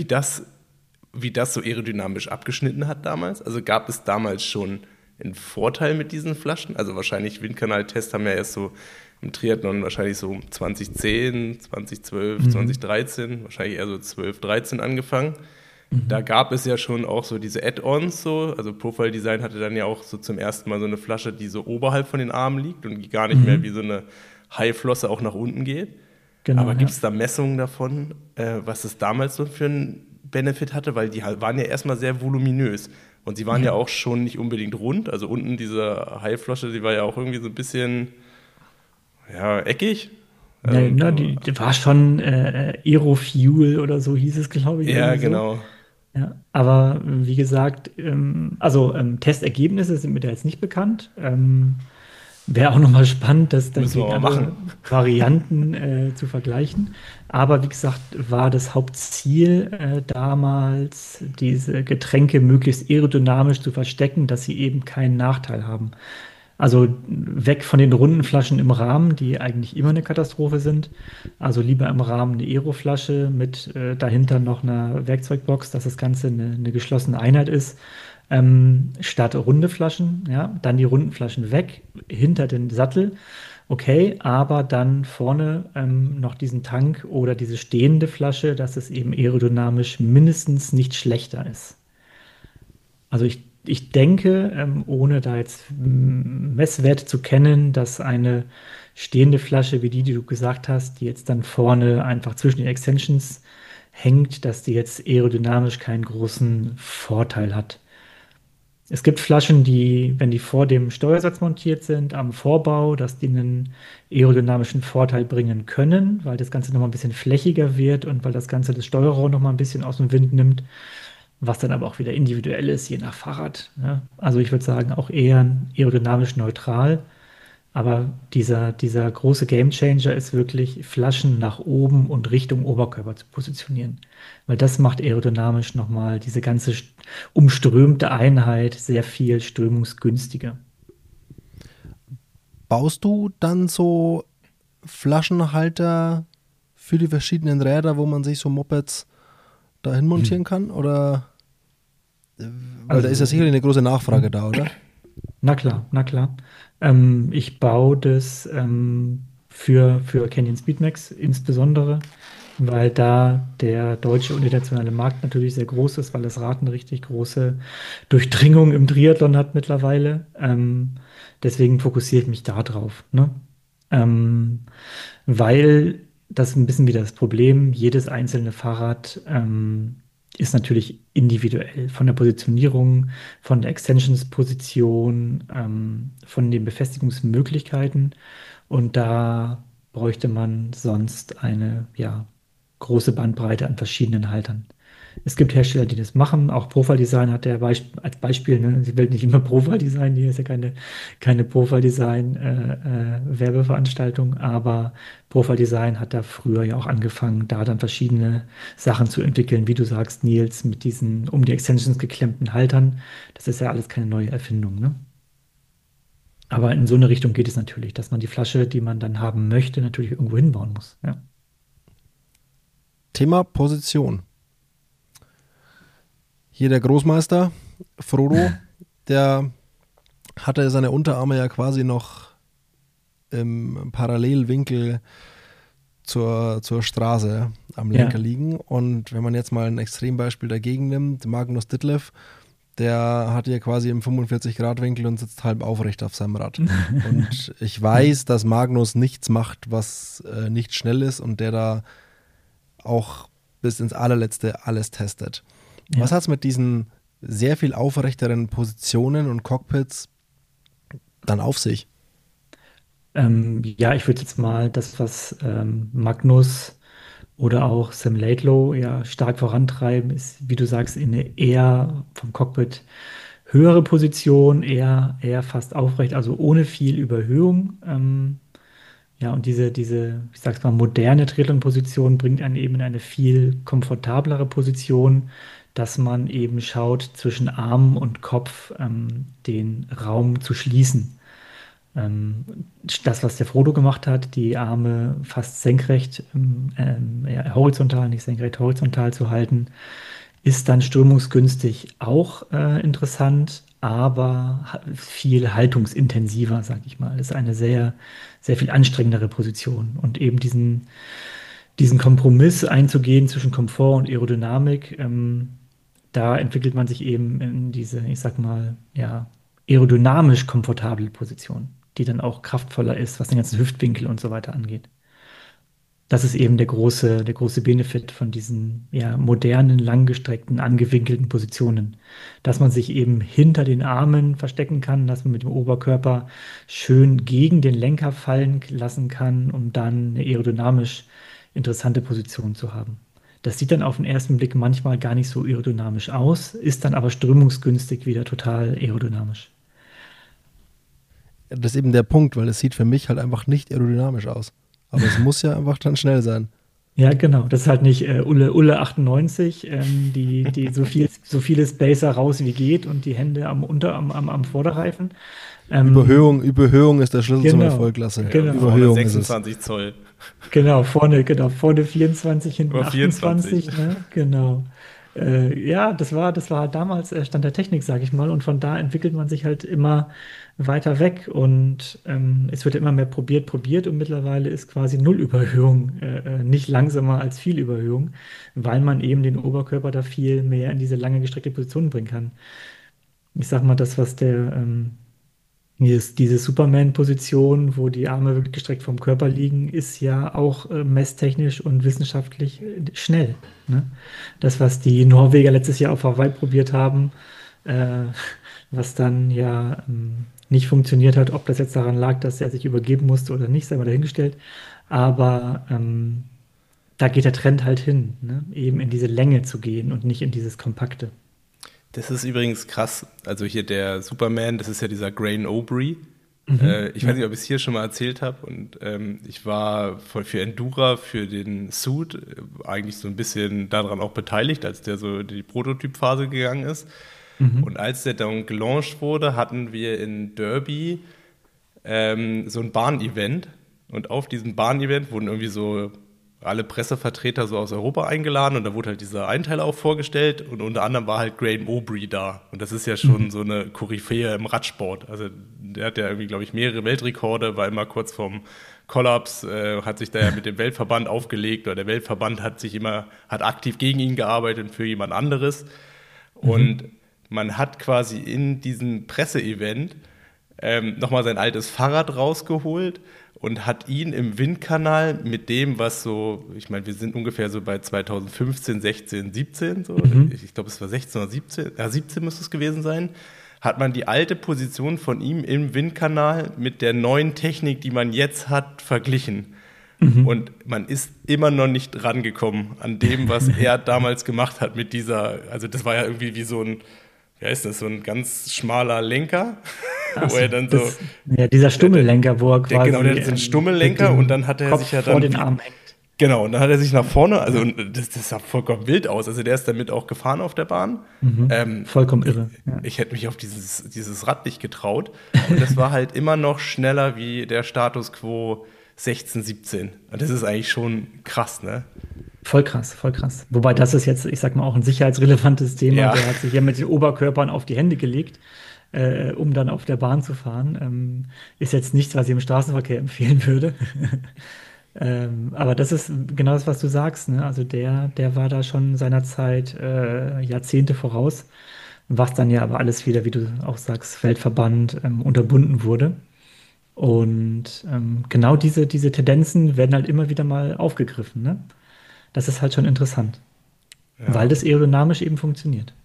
wie das so aerodynamisch abgeschnitten hat damals? Also gab es damals schon einen Vorteil mit diesen Flaschen? Also wahrscheinlich Windkanaltests haben ja erst so im Triathlon wahrscheinlich so 2010, 2012, Mhm. 2013, wahrscheinlich eher so 12, 13 angefangen. Da Mhm. gab es ja schon auch so diese Add-ons so, also Profile Design hatte dann ja auch so zum ersten Mal so eine Flasche, die so oberhalb von den Armen liegt und die gar nicht mehr wie Mhm. so eine Haiflosse auch nach unten geht. Genau, Aber gibt ja. es da Messungen davon, was es damals so für einen Benefit hatte? Weil die halt waren ja erstmal sehr voluminös und sie waren ja Ja. auch schon nicht unbedingt rund. Also unten diese Haiflosche, die war ja auch irgendwie so ein bisschen, ja, eckig. Ne, Also, ne, die war schon Aerofuel oder so hieß es, glaube ich, ja, irgendwie so. genau. Ja, aber wie gesagt, also Testergebnisse sind mir da jetzt nicht bekannt. Wäre auch nochmal spannend, das dann Müssen wir gegen mal machen. andere Varianten zu vergleichen. Aber wie gesagt, war das Hauptziel damals, diese Getränke möglichst aerodynamisch zu verstecken, dass sie eben keinen Nachteil haben. Also weg von den runden Flaschen im Rahmen, die eigentlich immer eine Katastrophe sind. Also lieber im Rahmen eine Aeroflasche mit dahinter noch einer Werkzeugbox, dass das Ganze eine geschlossene Einheit ist. Statt runde Flaschen, ja, dann die runden Flaschen weg, hinter den Sattel, okay, aber dann vorne noch diesen Tank oder diese stehende Flasche, dass es eben aerodynamisch mindestens nicht schlechter ist. Also ich denke, ohne da jetzt Messwerte zu kennen, dass eine stehende Flasche wie die du gesagt hast, die jetzt dann vorne einfach zwischen den Extensions hängt, dass die jetzt aerodynamisch keinen großen Vorteil hat. Es gibt Flaschen, die, wenn die vor dem Steuersatz montiert sind, am Vorbau, dass die einen aerodynamischen Vorteil bringen können, weil das Ganze nochmal ein bisschen flächiger wird und weil das Ganze das Steuerrohr nochmal ein bisschen aus dem Wind nimmt, was dann aber auch wieder individuell ist, je nach Fahrrad. Ja. Also ich würde sagen, auch eher aerodynamisch neutral. Aber dieser große Gamechanger ist wirklich, Flaschen nach oben und Richtung Oberkörper zu positionieren. Weil das macht aerodynamisch nochmal diese ganze umströmte Einheit sehr viel strömungsgünstiger. Baust du dann so Flaschenhalter für die verschiedenen Räder, wo man sich so Mopeds dahin montieren kann? Oder weil da ist ja Also, sicherlich eine große Nachfrage da, oder? na klar, na klar. Ich baue das für Canyon Speedmax insbesondere, weil da der deutsche und internationale Markt natürlich sehr groß ist, weil das Rad eine richtig große Durchdringung im Triathlon hat mittlerweile. Deswegen fokussiere ich mich da drauf, ne? Ähm, Weil das ist ein bisschen wieder das Problem, jedes einzelne Fahrrad ist natürlich individuell von der Positionierung, von der Extensions-Position, von den Befestigungsmöglichkeiten. Und da bräuchte man sonst eine ja, große Bandbreite an verschiedenen Haltern. Es gibt Hersteller, die das machen. Auch Profile Design hat der als Beispiel, ne? Sie will nicht immer Profile Design, hier ist ja keine Profile Design Werbeveranstaltung, aber Profile Design hat da früher ja auch angefangen, da dann verschiedene Sachen zu entwickeln, wie du sagst, Nils, mit diesen um die Extensions geklemmten Haltern. Das ist ja alles keine neue Erfindung, ne? Aber in so eine Richtung geht es natürlich, dass man die Flasche, die man dann haben möchte, natürlich irgendwo hinbauen muss. Ja. Thema Position. Hier der Großmeister, Frodo, der hatte seine Unterarme ja quasi noch im Parallelwinkel zur Straße am Lenker Ja. liegen. Und wenn man jetzt mal ein Extrembeispiel dagegen nimmt, Magnus Ditlev, der hat ja quasi im 45-Grad-Winkel und sitzt halb aufrecht auf seinem Rad. Und ich weiß, dass Magnus nichts macht, was nicht schnell ist und der da auch bis ins allerletzte alles testet. Was Ja. hat es mit diesen sehr viel aufrechteren Positionen und Cockpits dann auf sich? Ja, ich würde jetzt mal das, was Magnus oder auch Sam Laidlow ja stark vorantreiben, ist, wie du sagst, in eine eher vom Cockpit höhere Position, eher fast aufrecht, also ohne viel Überhöhung. Ja, und diese, ich sag's mal, moderne Triathlon-Position bringt einen eben in eine viel komfortablere Position, dass man eben schaut, zwischen Arm und Kopf den Raum zu schließen. Ähm, Das, was der Frodo gemacht hat, die Arme fast senkrecht, ja, horizontal, nicht senkrecht, horizontal zu halten, ist dann strömungsgünstig auch interessant, aber viel haltungsintensiver, sag ich mal. Das ist eine sehr, sehr viel anstrengendere Position. Und eben diesen Kompromiss einzugehen zwischen Komfort und Aerodynamik, da entwickelt man sich eben in diese, ich sag mal, ja, aerodynamisch komfortable Position, die dann auch kraftvoller ist, was den ganzen Hüftwinkel und so weiter angeht. Das ist eben der große Benefit von diesen ja, modernen, langgestreckten, angewinkelten Positionen. Dass man sich eben hinter den Armen verstecken kann, dass man mit dem Oberkörper schön gegen den Lenker fallen lassen kann, um dann eine aerodynamisch interessante Position zu haben. Das sieht dann auf den ersten Blick manchmal gar nicht so aerodynamisch aus, ist dann aber strömungsgünstig wieder total aerodynamisch. Das ist eben der Punkt, weil es sieht für mich halt einfach nicht aerodynamisch aus. Aber es muss ja einfach dann schnell sein. Ja, genau. Das ist halt nicht Ulle 98, die so viele Spacer raus wie geht und die Hände am Vorderreifen. Überhöhung ist der Schlüssel zum Genau. Erfolg, Lasse. Genau. Überhöhung ist es. 26 Zoll. Genau, vorne 24, hinten Oder 28, 24. ne? Genau. Ja, das war halt damals Stand der Technik, sag ich mal. Und von da entwickelt man sich halt immer weiter weg und es wird immer mehr probiert und mittlerweile ist quasi Nullüberhöhung nicht langsamer als viel Überhöhung, weil man eben den Oberkörper da viel mehr in diese lange gestreckte Position bringen kann. Ich sag mal, das, was diese Superman-Position, wo die Arme wirklich gestreckt vom Körper liegen, ist ja auch messtechnisch und wissenschaftlich schnell. Ne? Das, was die Norweger letztes Jahr auf Hawaii probiert haben, was dann ja nicht funktioniert hat, ob das jetzt daran lag, dass er sich übergeben musste oder nicht, sei mal dahingestellt. Aber da geht der Trend halt hin, ne? Eben in diese Länge zu gehen und nicht in dieses Kompakte. Das ist übrigens krass. Also hier der Superman, das ist ja dieser Grain Obrey. Ich weiß nicht, ob ich es hier schon mal erzählt habe. Und ich war für Endura, für den Suit, eigentlich so ein bisschen daran auch beteiligt, als der so die Prototypphase gegangen ist. Und als der dann gelauncht wurde, hatten wir in Derby so ein Bahn-Event. Und auf diesem Bahn-Event wurden irgendwie so alle Pressevertreter so aus Europa eingeladen und da wurde halt dieser Einteiler auch vorgestellt und unter anderem war halt Graeme Obrey da und das ist ja schon so eine Koryphäe im Radsport, also der hat ja irgendwie, glaube ich, mehrere Weltrekorde, war immer kurz vorm Kollaps, hat sich da ja mit dem Weltverband aufgelegt oder der Weltverband hat aktiv gegen ihn gearbeitet und für jemand anderes und man hat quasi in diesem Presseevent nochmal sein altes Fahrrad rausgeholt und hat ihn im Windkanal mit dem, was so, ich meine, wir sind ungefähr so bei 2015, 16, 17, so. Ich glaube, es war 16 oder 17, 17 müsste es gewesen sein, hat man die alte Position von ihm im Windkanal mit der neuen Technik, die man jetzt hat, verglichen. Und man ist immer noch nicht rangekommen an dem, was er damals gemacht hat mit dieser, also das war ja irgendwie wie so ein, wie heißt das, so ein ganz schmaler Lenker, wo er dann so... Ja, dieser Stummellenker, wo er quasi... Genau, der hat so einen Stummellenker und dann hat er sich ja dann... vor den Arm hängt. Genau, und dann hat er sich nach vorne, also das sah vollkommen wild aus, also der ist damit auch gefahren auf der Bahn. Vollkommen irre. Ja. Ich hätte mich auf dieses Rad nicht getraut und das war halt immer noch schneller wie der Status Quo 16, 17. Und das ist eigentlich schon krass, ne? Voll krass, voll krass. Wobei das ist jetzt, ich sag mal, auch ein sicherheitsrelevantes Thema. Ja. Der hat sich ja mit den Oberkörpern auf die Hände gelegt, um dann auf der Bahn zu fahren. Ist jetzt nichts, was ich im Straßenverkehr empfehlen würde. Aber das ist genau das, was du sagst. Ne? Also der war da schon seiner Zeit Jahrzehnte voraus, was dann ja aber alles wieder, wie du auch sagst, Weltverband unterbunden wurde. Und genau diese Tendenzen werden halt immer wieder mal aufgegriffen. Ne? Das ist halt schon interessant, weil das aerodynamisch eben funktioniert.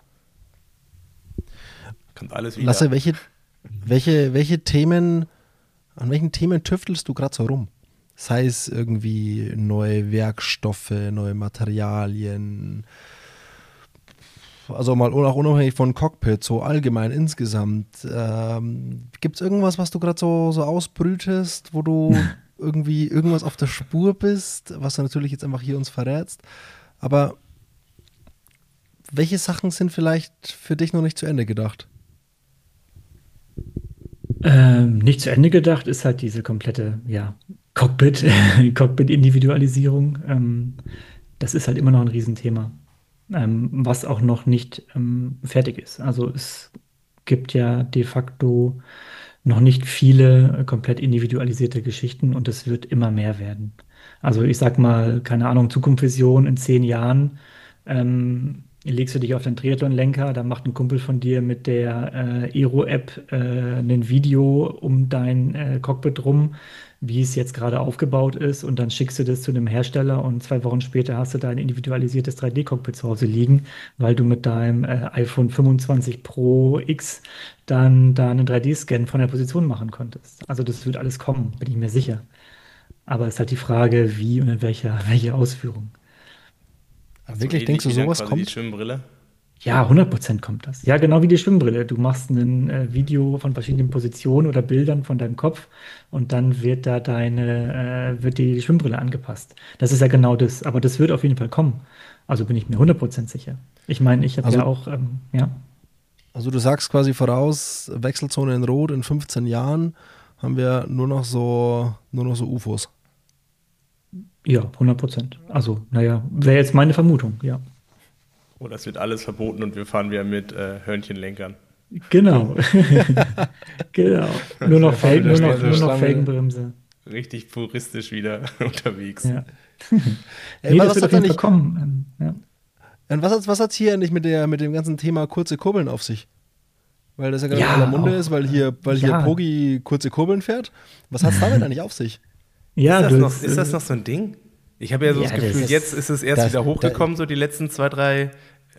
Kommt alles wieder. Lasse, welche Themen, an welchen Themen tüftelst du gerade so rum? Sei es irgendwie neue Werkstoffe, neue Materialien, also mal auch unabhängig von Cockpit, so allgemein insgesamt, gibt es irgendwas, was du gerade so ausbrütest, wo du irgendwie irgendwas auf der Spur bist, was du natürlich jetzt einfach hier uns verrätst, aber welche Sachen sind vielleicht für dich noch nicht zu Ende gedacht? Nicht zu Ende gedacht ist halt diese komplette, ja, Cockpit, Cockpit-Individualisierung. Das ist halt immer noch ein Riesenthema, was auch noch nicht fertig ist. Also es gibt ja de facto noch nicht viele komplett individualisierte Geschichten und es wird immer mehr werden. Also ich sag mal, keine Ahnung, Zukunftsvision in 10 Jahren, legst du dich auf den Triathlon-Lenker, dann macht ein Kumpel von dir mit der Aero-App ein Video um dein Cockpit rum, wie es jetzt gerade aufgebaut ist und dann schickst du das zu einem Hersteller und 2 Wochen später hast du dein individualisiertes 3D-Cockpit zu Hause liegen, weil du mit deinem iPhone 25 Pro X dann da einen 3D-Scan von der Position machen konntest. Also das wird alles kommen, bin ich mir sicher. Aber es ist halt die Frage, wie und in welcher Ausführung. Aber wirklich, denkst du, sowas Die kommt? Schwimmbrille? Ja, 100% kommt das. Ja, genau wie die Schwimmbrille. Du machst ein Video von verschiedenen Positionen oder Bildern von deinem Kopf und dann wird da wird die Schwimmbrille angepasst. Das ist ja genau das. Aber das wird auf jeden Fall kommen. Also bin ich mir 100% sicher. Ich meine, ich habe Also- ja auch, ja. Also du sagst quasi voraus, Wechselzone in Rot, in 15 Jahren haben wir nur noch so UFOs. Ja, 100%. Also, naja, wäre jetzt meine Vermutung, ja. Oder es wird alles verboten und wir fahren wieder mit Hörnchenlenkern. Genau. Genau. Nur noch Schlange. Felgenbremse. Richtig puristisch wieder unterwegs. Ja. Ey, Nee, was das wird hat auf jeden denn Fall kommen. Ja. Und was hat's hier eigentlich mit dem ganzen Thema kurze Kurbeln auf sich? Weil das ja gerade Ja, in aller Munde auch. ist, weil hier Ja. Pogi kurze Kurbeln fährt. Was hat's damit eigentlich auf sich? Ja, Ist das noch so ein Ding? Ich habe ja so Ja, das das Gefühl, ist- jetzt ist es erst das- wieder hochgekommen, so die letzten 2, 3,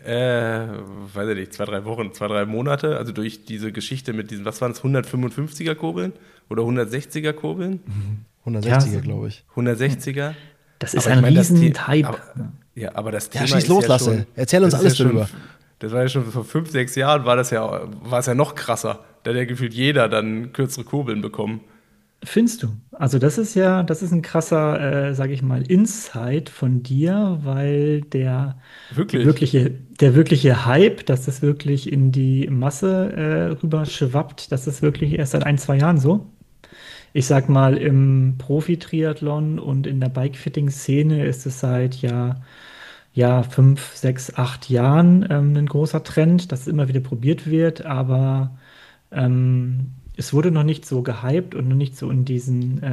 weiß ich nicht, 2, 3 Wochen, 2, 3 Monate. Also durch diese Geschichte mit diesen, was waren es, 155er Kurbeln oder 160er Kurbeln? 160er, Ja. glaube ich. 160er. Das ist Aber ein ich meine, das Riesen-Hype. Aber das Ja, Thema schieß ist los, ja Lasse. schon, Erzähl uns das ist alles ja schon, darüber. Das war ja schon vor 5, 6 Jahren, war es ja noch krasser. Da hat ja gefühlt jeder dann kürzere Kurbeln bekommen. Findest du? Also das ist ein krasser, sage ich mal, Insight von dir, weil der Wirklich? wirkliche Hype, dass das wirklich in die Masse rüber schwappt, das ist wirklich erst seit 1, 2 Jahren so. Ich sag mal, im Profi-Triathlon und in der Bikefitting-Szene ist es seit 5, 6, 8 Jahren ein großer Trend, dass es immer wieder probiert wird, aber es wurde noch nicht so gehypt und noch nicht so in diesen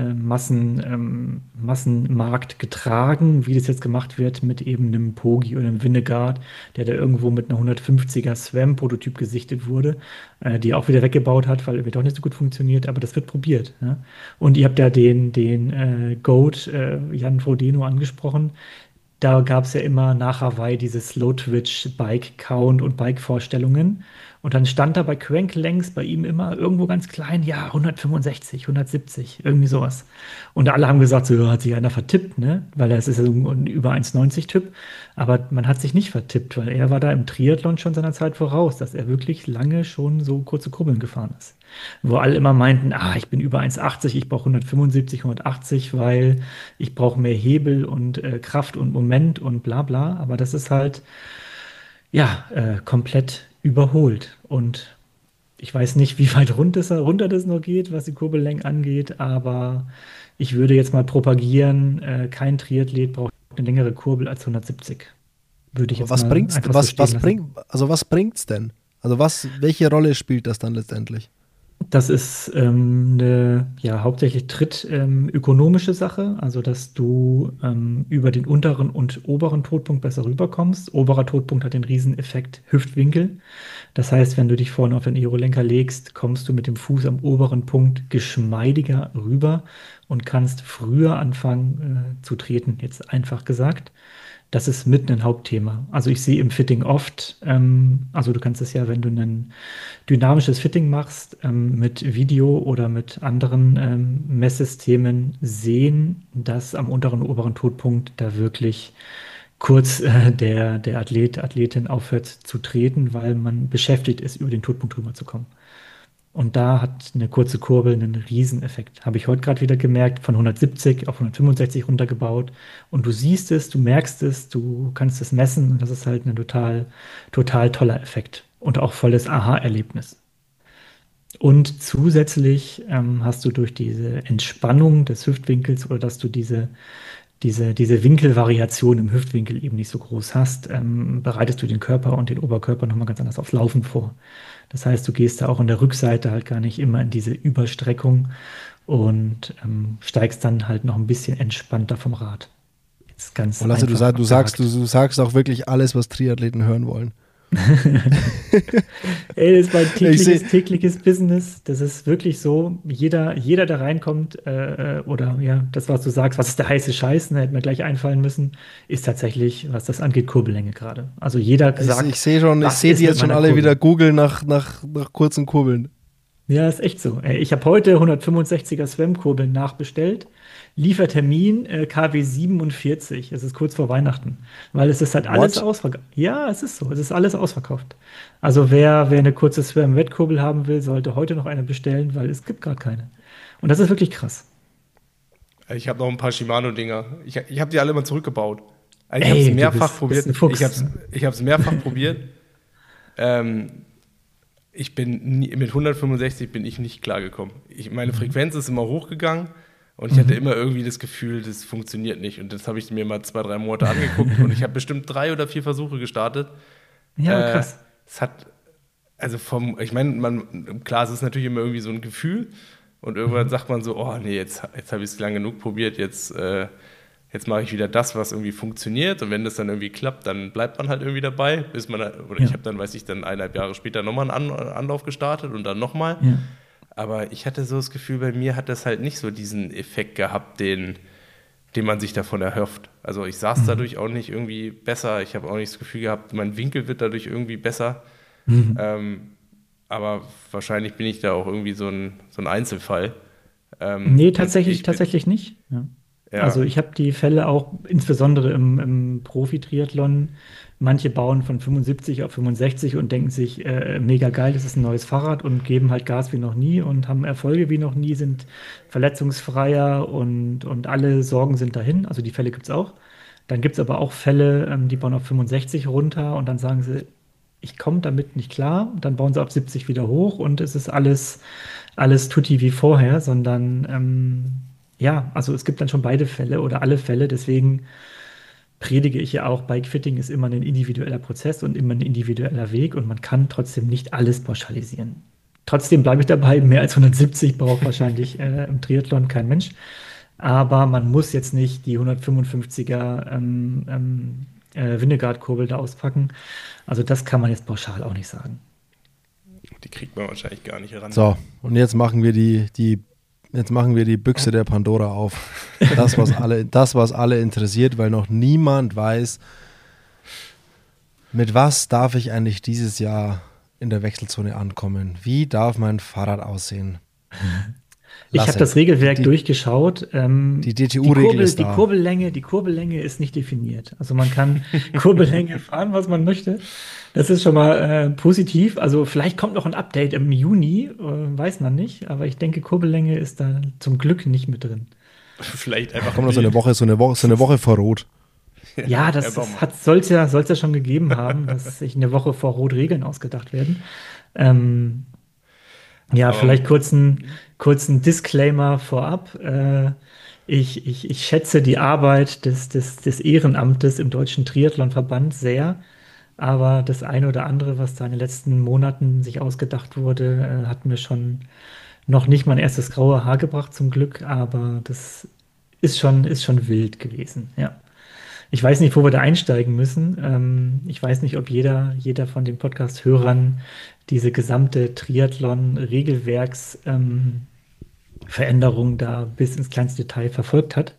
Massenmarkt getragen, wie das jetzt gemacht wird mit eben einem Pogi oder einem Winegard, der da irgendwo mit einer 150er SWAM-Prototyp gesichtet wurde, die er auch wieder weggebaut hat, weil er doch nicht so gut funktioniert, aber das wird probiert. Ja? Und ihr habt ja den Goat, Jan Frodeno, angesprochen. Da gab es ja immer nach Hawaii diese Slow-Twitch Bike-Count und Bike-Vorstellungen. Und dann stand da bei Crank längs bei ihm immer irgendwo ganz klein, ja, 165, 170, irgendwie sowas. Und alle haben gesagt, so hat sich einer vertippt, ne? Weil er ist ja so ein über 1,90 Typ. Aber man hat sich nicht vertippt, weil er war da im Triathlon schon seiner Zeit voraus, dass er wirklich lange schon so kurze Kurbeln gefahren ist. Wo alle immer meinten, ich bin über 1,80, ich brauche 175, 180, weil ich brauche mehr Hebel und Kraft und Moment und bla bla. Aber das ist halt, komplett überholt. Und ich weiß nicht, wie weit runter das noch geht, was die Kurbellängen angeht, aber ich würde jetzt mal propagieren, kein Triathlet braucht eine längere Kurbel als 170. Würde ich Aber jetzt was mal bringt's, einfach so stehen lassen. was bringt's denn? Also welche Rolle spielt das dann letztendlich? Das ist eine hauptsächlich ökonomische Sache, also dass du über den unteren und oberen Todpunkt besser rüberkommst. Oberer Todpunkt hat den Rieseneffekt Hüftwinkel. Das heißt, wenn du dich vorne auf den Aerolenker legst, kommst du mit dem Fuß am oberen Punkt geschmeidiger rüber und kannst früher anfangen zu treten, jetzt einfach gesagt. Das ist mit ein Hauptthema. Also ich sehe im Fitting oft, also du kannst es ja, wenn du ein dynamisches Fitting machst, mit Video oder mit anderen Messsystemen sehen, dass am unteren und oberen Todpunkt da wirklich kurz der Athletin aufhört zu treten, weil man beschäftigt ist, über den Todpunkt drüber zu kommen. Und da hat eine kurze Kurbel einen Rieseneffekt. Habe ich heute gerade wieder gemerkt, von 170 auf 165 runtergebaut. Und du siehst es, du merkst es, du kannst es messen. Und das ist halt ein total toller Effekt. Und auch volles Aha-Erlebnis. Und zusätzlich hast du durch diese Entspannung des Hüftwinkels oder dass du diese Winkelvariation im Hüftwinkel eben nicht so groß hast, bereitest du den Körper und den Oberkörper nochmal ganz anders aufs Laufen vor. Das heißt, du gehst da auch an der Rückseite halt gar nicht immer in diese Überstreckung und steigst dann halt noch ein bisschen entspannter vom Rad. Jetzt ganz Und Lasse, einfach du sagst auch wirklich alles, was Triathleten hören wollen. Ey, das ist mein tägliches Business. Das ist wirklich so. Jeder, der reinkommt, oder ja, das, was du sagst, was ist der heiße Scheiß, ne, hätte mir gleich einfallen müssen, ist tatsächlich, was das angeht, Kurbellänge gerade. Also jeder sagt. Ich sehe die jetzt schon alle wieder googeln nach kurzen Kurbeln. Ja, ist echt so. Ich habe heute 165er Swam-Kurbeln nachbestellt. Liefertermin KW 47. Es ist kurz vor Weihnachten. Weil es ist halt alles ausverkauft. Ja, es ist so. Es ist alles ausverkauft. Also wer eine kurze Swam-Wettkurbel haben will, sollte heute noch eine bestellen, weil es gibt gerade keine. Und das ist wirklich krass. Ich habe noch ein paar Shimano-Dinger. Ich habe die alle mal zurückgebaut. Also ich habe es mehrfach probiert. Ich habe es mehrfach probiert. Ich bin mit 165 bin ich nicht klargekommen. Meine Frequenz ist immer hochgegangen und ich hatte immer irgendwie das Gefühl, das funktioniert nicht. Und das habe ich mir mal 2-3 Monate angeguckt und ich habe bestimmt 3 oder 4 Versuche gestartet. Ja, krass. Es hat, also ich meine, klar, es ist natürlich immer irgendwie so ein Gefühl und irgendwann sagt man so, oh nee, jetzt habe ich es lang genug probiert, jetzt mache ich wieder das, was irgendwie funktioniert und wenn das dann irgendwie klappt, dann bleibt man halt irgendwie dabei, bis man, oder ich habe dann, 1,5 Jahre später nochmal einen Anlauf gestartet und dann nochmal. Ja. Aber ich hatte so das Gefühl, bei mir hat das halt nicht so diesen Effekt gehabt, den man sich davon erhofft. Also ich saß dadurch auch nicht irgendwie besser, ich habe auch nicht das Gefühl gehabt, mein Winkel wird dadurch irgendwie besser. Aber wahrscheinlich bin ich da auch irgendwie so ein Einzelfall. Nee, tatsächlich nicht. Ja. Ja. Also ich habe die Fälle auch, insbesondere im Profi-Triathlon, manche bauen von 75 auf 65 und denken sich, mega geil, das ist ein neues Fahrrad und geben halt Gas wie noch nie und haben Erfolge wie noch nie, sind verletzungsfreier und alle Sorgen sind dahin. Also die Fälle gibt es auch. Dann gibt es aber auch Fälle, die bauen auf 65 runter und dann sagen sie, ich komme damit nicht klar. Und dann bauen sie auf 70 wieder hoch und es ist alles tutti wie vorher, sondern ja, also es gibt dann schon beide Fälle oder alle Fälle, deswegen predige ich ja auch, Bikefitting ist immer ein individueller Prozess und immer ein individueller Weg und man kann trotzdem nicht alles pauschalisieren. Trotzdem bleibe ich dabei, mehr als 170 braucht wahrscheinlich im Triathlon kein Mensch, aber man muss jetzt nicht die 155er Windeguard-Kurbel da auspacken. Also das kann man jetzt pauschal auch nicht sagen. Die kriegt man wahrscheinlich gar nicht ran. So, und jetzt machen wir die Büchse der Pandora auf. Das, was alle interessiert, weil noch niemand weiß, mit was darf ich eigentlich dieses Jahr in der Wechselzone ankommen? Wie darf mein Fahrrad aussehen? Ich habe das Regelwerk durchgeschaut. Die DTU-Regel ist da. Die Kurbellänge ist nicht definiert. Also man kann Kurbellänge fahren, was man möchte. Das ist schon mal positiv. Also vielleicht kommt noch ein Update im Juni, weiß man nicht. Aber ich denke, Kurbellänge ist da zum Glück nicht mit drin. Vielleicht einfach. Kommt noch so eine Woche vor Rot. Ja, das soll es ja schon gegeben haben, dass sich eine Woche vor Rot Regeln ausgedacht werden. Ja, vielleicht kurzen Disclaimer vorab. Ich schätze die Arbeit des Ehrenamtes im Deutschen Triathlonverband sehr, aber das eine oder andere, was da in den letzten Monaten sich ausgedacht wurde, hat mir schon noch nicht mein erstes graue Haar gebracht, zum Glück, aber das ist schon wild gewesen, ja. Ich weiß nicht, wo wir da einsteigen müssen. Ich weiß nicht, ob jeder von den Podcast-Hörern diese gesamte Triathlon-Regelwerks-Veränderung da bis ins kleinste Detail verfolgt hat.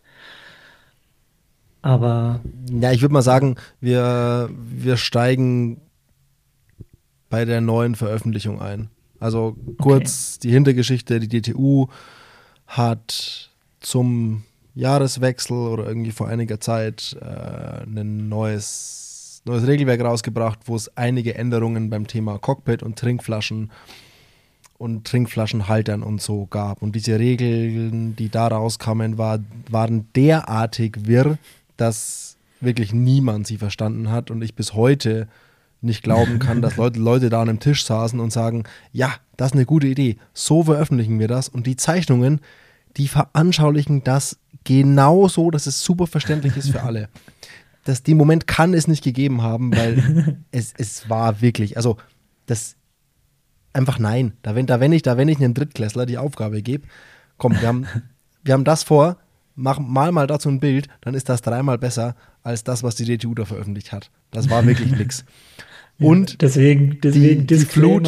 Aber ja, ich würde mal sagen, wir steigen bei der neuen Veröffentlichung ein. Also kurz die Hintergeschichte, die DTU hat zum Jahreswechsel oder irgendwie vor einiger Zeit ein neues Regelwerk rausgebracht, wo es einige Änderungen beim Thema Cockpit und Trinkflaschen und Trinkflaschenhaltern und so gab. Und diese Regeln, die da rauskamen, waren derartig wirr, dass wirklich niemand sie verstanden hat und ich bis heute nicht glauben kann, dass Leute da an einem Tisch saßen und sagen, ja, das ist eine gute Idee, so veröffentlichen wir das. Und die Zeichnungen, die veranschaulichen das genau so, dass es super verständlich ist für alle. Den Moment kann es nicht gegeben haben, weil es war wirklich, also das einfach nein. Wenn ich einem Drittklässler die Aufgabe gebe, komm, wir haben das vor, mal dazu ein Bild, dann ist das 3-mal besser als das, was die DTU da veröffentlicht hat. Das war wirklich nix. Und ja, deswegen die Flut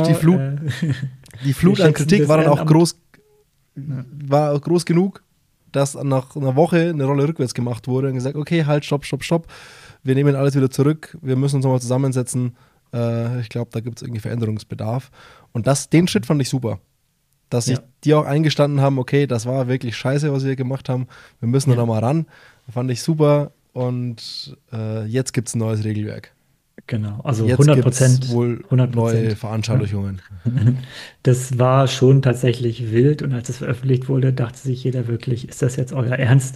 an Kritik war dann auch groß genug, dass nach einer Woche eine Rolle rückwärts gemacht wurde und gesagt, okay, halt, stopp. Wir nehmen alles wieder zurück, wir müssen uns nochmal zusammensetzen. Ich glaube, da gibt es irgendwie Veränderungsbedarf. Und den Schritt fand ich super. Dass sich die auch eingestanden haben, okay, das war wirklich scheiße, was wir gemacht haben. Wir müssen da nochmal ran. Fand ich super. Und jetzt gibt es ein neues Regelwerk. Genau, also jetzt 100%. Wohl 100%. Neue Veranschaulichungen. Das war schon tatsächlich wild und als es veröffentlicht wurde, dachte sich jeder wirklich, ist das jetzt euer Ernst?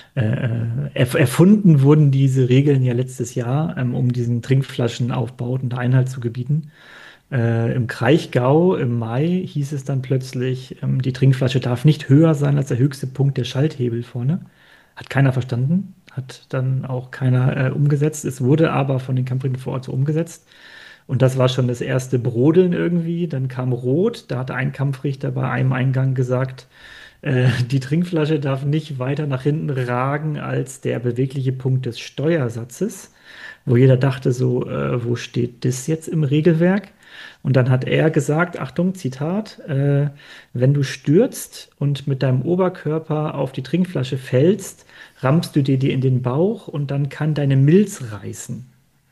Erfunden wurden diese Regeln ja letztes Jahr, um diesen Trinkflaschenaufbauten da Einhalt zu gebieten. Im Kraichgau im Mai hieß es dann plötzlich, die Trinkflasche darf nicht höher sein als der höchste Punkt der Schalthebel vorne. Hat keiner verstanden, hat dann auch keiner umgesetzt. Es wurde aber von den Kampfrichtern vor Ort so umgesetzt. Und das war schon das erste Brodeln irgendwie. Dann kam Rot, da hat ein Kampfrichter bei einem Eingang gesagt, die Trinkflasche darf nicht weiter nach hinten ragen als der bewegliche Punkt des Steuersatzes, wo jeder dachte so, wo steht das jetzt im Regelwerk? Und dann hat er gesagt, Achtung, Zitat, wenn du stürzt und mit deinem Oberkörper auf die Trinkflasche fällst, rammst du dir die in den Bauch und dann kann deine Milz reißen.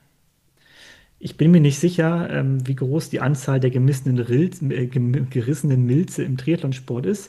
Ich bin mir nicht sicher, wie groß die Anzahl der gerissenen Milze im Triathlonsport ist.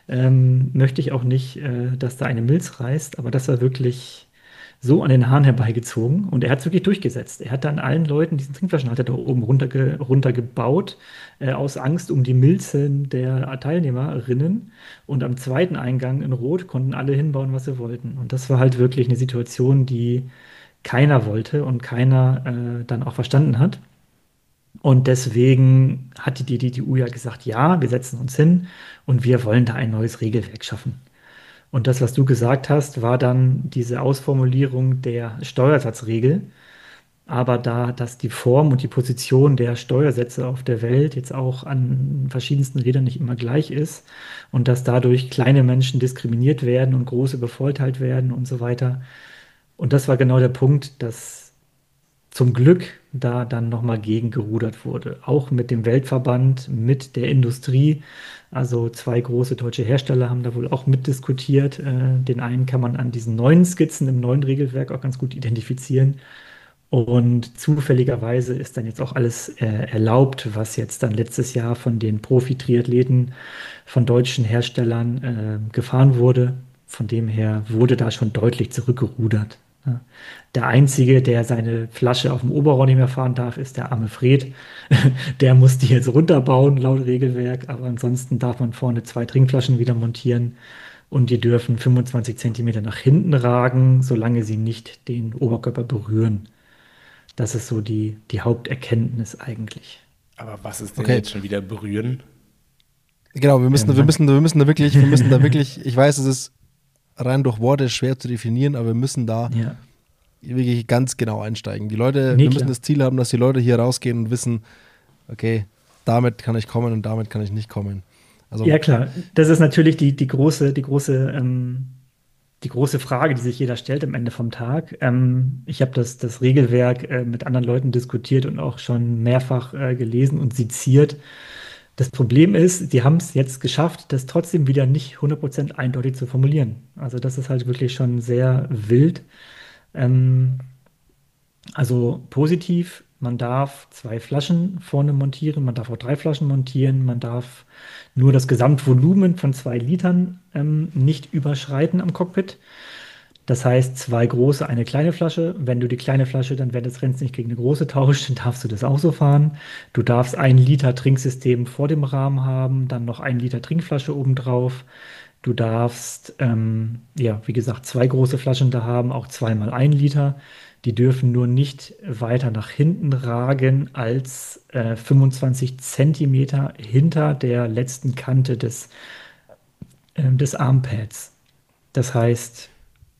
Möchte ich auch nicht, dass da eine Milz reißt, aber das war wirklich so an den Haaren herbeigezogen und er hat es wirklich durchgesetzt. Er hat dann allen Leuten diesen Trinkflaschenhalter da oben runtergebaut, aus Angst um die Milzen der Teilnehmerinnen. Und am zweiten Eingang in Rot konnten alle hinbauen, was sie wollten. Und das war halt wirklich eine Situation, die keiner wollte und keiner dann auch verstanden hat. Und deswegen hat die DTU ja gesagt, ja, wir setzen uns hin und wir wollen da ein neues Regelwerk schaffen. Und das, was du gesagt hast, war dann diese Ausformulierung der Steuersatzregel. Aber da das die Form und die Position der Steuersätze auf der Welt jetzt auch an verschiedensten Rädern nicht immer gleich ist und dass dadurch kleine Menschen diskriminiert werden und große bevorteilt werden und so weiter. Und das war genau der Punkt, dass zum Glück da dann nochmal gegengerudert wurde. Auch mit dem Weltverband, mit der Industrie. Also 2 große deutsche Hersteller haben da wohl auch mitdiskutiert. Den einen kann man an diesen neuen Skizzen im neuen Regelwerk auch ganz gut identifizieren. Und zufälligerweise ist dann jetzt auch alles erlaubt, was jetzt dann letztes Jahr von den Profi-Triathleten von deutschen Herstellern gefahren wurde. Von dem her wurde da schon deutlich zurückgerudert. Ja. Der Einzige, der seine Flasche auf dem Oberrohr nicht mehr fahren darf, ist der arme Fred. Der muss die jetzt runterbauen, laut Regelwerk. Aber ansonsten darf man vorne 2 Trinkflaschen wieder montieren. Und die dürfen 25 Zentimeter nach hinten ragen, solange sie nicht den Oberkörper berühren. Das ist so die Haupterkenntnis eigentlich. Aber was ist denn jetzt schon wieder berühren? Genau, wir müssen da wirklich, ich weiß, es ist rein durch Worte schwer zu definieren, aber wir müssen da wirklich ganz genau einsteigen. Wir müssen das Ziel haben, dass die Leute hier rausgehen und wissen, okay, damit kann ich kommen und damit kann ich nicht kommen. Also, ja klar, das ist natürlich die große Frage, die sich jeder stellt am Ende vom Tag. Ich habe das Regelwerk mit anderen Leuten diskutiert und auch schon mehrfach gelesen und seziert. Das Problem ist, die haben es jetzt geschafft, das trotzdem wieder nicht 100% eindeutig zu formulieren. Also das ist halt wirklich schon sehr wild. Also positiv Man darf 2 Flaschen vorne montieren, man darf auch 3 Flaschen montieren, man darf nur das Gesamtvolumen von 2 Litern nicht überschreiten am Cockpit. Das heißt, 2 große, eine kleine Flasche. Wenn du die kleine Flasche dann während des Rennens nicht gegen eine große tauscht, dann darfst du das auch so fahren. Du darfst 1 Liter Trinksystem vor dem Rahmen haben, dann noch 1 Liter Trinkflasche obendrauf. Du darfst, wie gesagt, 2 große Flaschen da haben, auch 2 mal 1 Liter. Die dürfen nur nicht weiter nach hinten ragen als 25 Zentimeter hinter der letzten Kante des Armpads. Das heißt,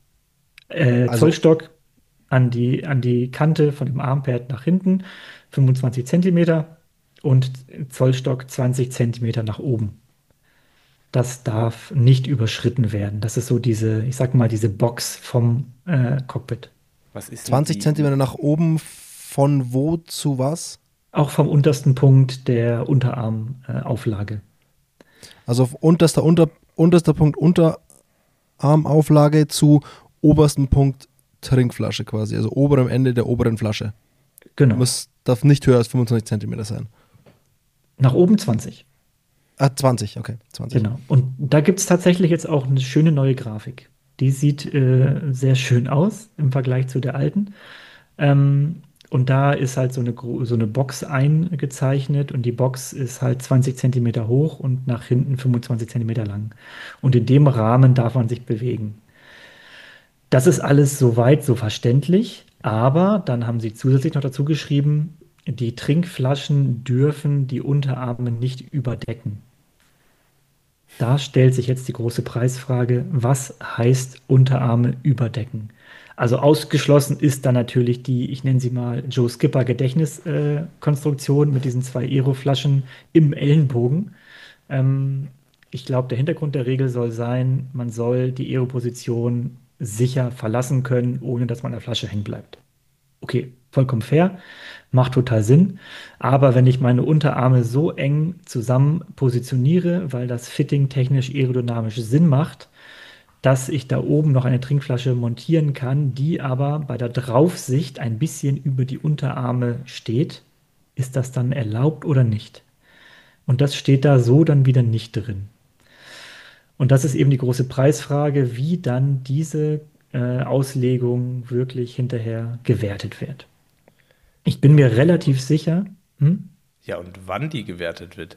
Zollstock an die Kante von dem Armpad nach hinten, 25 Zentimeter und Zollstock 20 Zentimeter nach oben. Das darf nicht überschritten werden. Das ist so diese Box vom Cockpit. Was ist 20 Zentimeter nach oben von wo zu was? Auch vom untersten Punkt der Unterarmauflage. Also unterster Punkt Unterarmauflage zu obersten Punkt Trinkflasche quasi, also oberem Ende der oberen Flasche. Genau. Darf nicht höher als 25 Zentimeter sein. Nach oben 20. 20, okay. 20. Genau. Und da gibt es tatsächlich jetzt auch eine schöne neue Grafik. Die sieht sehr schön aus im Vergleich zu der alten. Und da ist halt so eine Box eingezeichnet und die Box ist halt 20 Zentimeter hoch und nach hinten 25 Zentimeter lang. Und in dem Rahmen darf man sich bewegen. Das ist alles soweit so verständlich, aber dann haben sie zusätzlich noch dazu geschrieben, die Trinkflaschen dürfen die Unterarme nicht überdecken. Da stellt sich jetzt die große Preisfrage, was heißt Unterarme überdecken? Also ausgeschlossen ist dann natürlich die, ich nenne sie mal Joe Skipper Gedächtniskonstruktion mit diesen 2 Aeroflaschen im Ellenbogen. Ich glaube, der Hintergrund der Regel soll sein, man soll die Aeroposition sicher verlassen können, ohne dass man an der Flasche hängen bleibt. Okay, vollkommen fair, macht total Sinn. Aber wenn ich meine Unterarme so eng zusammen positioniere, weil das Fitting technisch aerodynamisch Sinn macht, dass ich da oben noch eine Trinkflasche montieren kann, die aber bei der Draufsicht ein bisschen über die Unterarme steht, ist das dann erlaubt oder nicht? Und das steht da so dann wieder nicht drin. Und das ist eben die große Preisfrage, wie dann diese Auslegung wirklich hinterher gewertet wird. Ich bin mir relativ sicher. Ja, und wann die gewertet wird?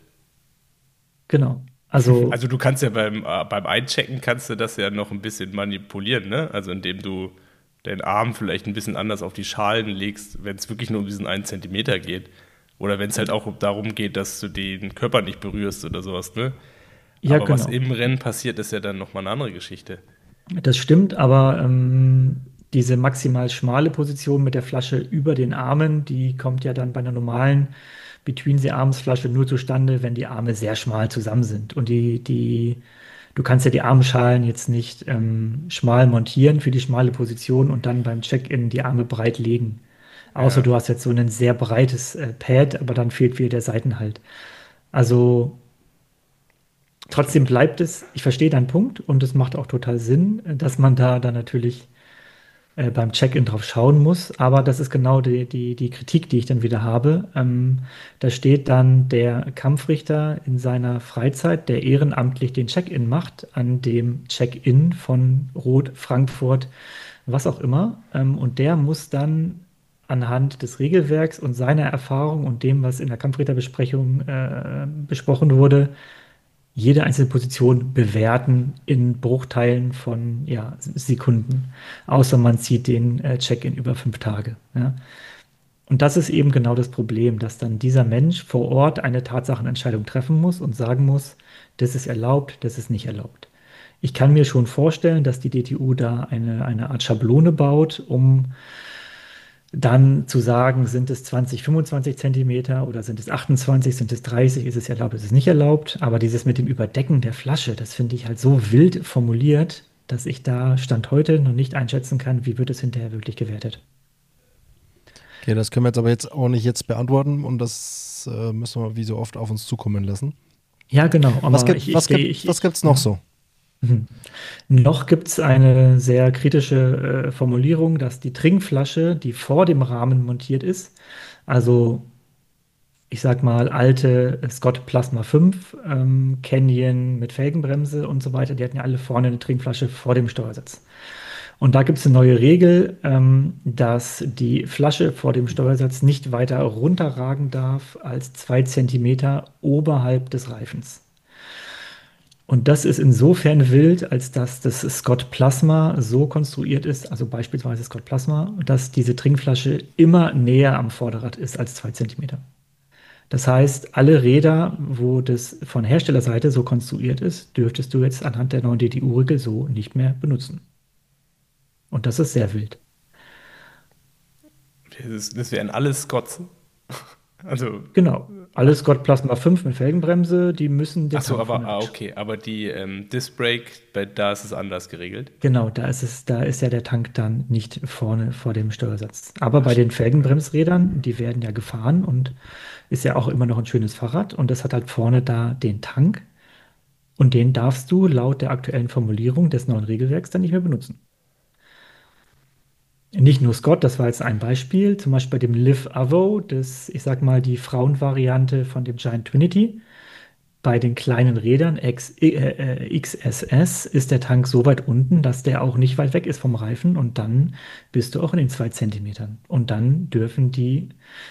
Genau. Also du kannst ja beim Einchecken kannst du das ja noch ein bisschen manipulieren, ne? Also indem du den Arm vielleicht ein bisschen anders auf die Schalen legst, wenn es wirklich nur um diesen 1 Zentimeter geht. Oder wenn es halt auch darum geht, dass du den Körper nicht berührst oder sowas, ne? Ja, aber genau. was im Rennen passiert, ist ja dann nochmal eine andere Geschichte. Das stimmt, aber diese maximal schmale Position mit der Flasche über den Armen, die kommt ja dann bei einer normalen Between-the-Arms-Flasche nur zustande, wenn die Arme sehr schmal zusammen sind. Und du kannst ja die Armschalen jetzt nicht schmal montieren für die schmale Position und dann beim Check-in die Arme breit legen. Außer du hast jetzt so ein sehr breites Pad, aber dann fehlt wieder der Seitenhalt. Also trotzdem bleibt es, ich verstehe deinen Punkt und es macht auch total Sinn, dass man da dann natürlich beim Check-in drauf schauen muss, aber das ist genau die Kritik, die ich dann wieder habe. Da steht dann der Kampfrichter in seiner Freizeit, der ehrenamtlich den Check-in macht, an dem Check-in von Rot, Frankfurt, was auch immer. Und der muss dann anhand des Regelwerks und seiner Erfahrung und dem, was in der Kampfrichterbesprechung besprochen wurde, jede einzelne Position bewerten in Bruchteilen von Sekunden, außer man zieht den Check-in über 5 Tage. Ja. Und das ist eben genau das Problem, dass dann dieser Mensch vor Ort eine Tatsachenentscheidung treffen muss und sagen muss, das ist erlaubt, das ist nicht erlaubt. Ich kann mir schon vorstellen, dass die DTU da eine Art Schablone baut, um dann zu sagen, sind es 20, 25 Zentimeter oder sind es 28, sind es 30, ist es erlaubt, ist es nicht erlaubt. Aber dieses mit dem Überdecken der Flasche, das finde ich halt so wild formuliert, dass ich da Stand heute noch nicht einschätzen kann, wie wird es hinterher wirklich gewertet. Okay, das können wir jetzt aber jetzt auch nicht jetzt beantworten und das müssen wir wie so oft auf uns zukommen lassen. Ja, genau. Aber was gibt's noch so? Noch gibt es eine sehr kritische Formulierung, dass die Trinkflasche, die vor dem Rahmen montiert ist, also ich sag mal alte Scott Plasma 5, Canyon mit Felgenbremse und so weiter, die hatten ja alle vorne eine Trinkflasche vor dem Steuersitz. Und da gibt es eine neue Regel, dass die Flasche vor dem Steuersatz nicht weiter runterragen darf als 2 Zentimeter oberhalb des Reifens. Und das ist insofern wild, als dass das Scott Plasma so konstruiert ist, also beispielsweise Scott Plasma, dass diese Trinkflasche immer näher am Vorderrad ist als 2 Zentimeter. Das heißt, alle Räder, wo das von Herstellerseite so konstruiert ist, dürftest du jetzt anhand der neuen DTU-Regel so nicht mehr benutzen. Und das ist sehr wild. Das wären alles Scotts. Also, Genau. Alle Scott Plasma 5 mit Felgenbremse, die müssen den achso, Tank vorne aber wegschrauben. okay, aber die Disc Brake, da ist es anders geregelt. Genau, da ist ja der Tank dann nicht vorne vor dem Steuersatz. Aber bei den Felgenbremsrädern, die werden ja gefahren und ist ja auch immer noch ein schönes Fahrrad und das hat halt vorne da den Tank und den darfst du laut der aktuellen Formulierung des neuen Regelwerks dann nicht mehr benutzen. Nicht nur Scott, das war jetzt ein Beispiel, zum Beispiel bei dem Liv Avo, das, ich sag mal, die Frauenvariante von dem Giant Trinity. Bei den kleinen Rädern XSS ist der Tank so weit unten, dass der auch nicht weit weg ist vom Reifen und dann bist du auch in den 2 Zentimetern. Und dann dürfen die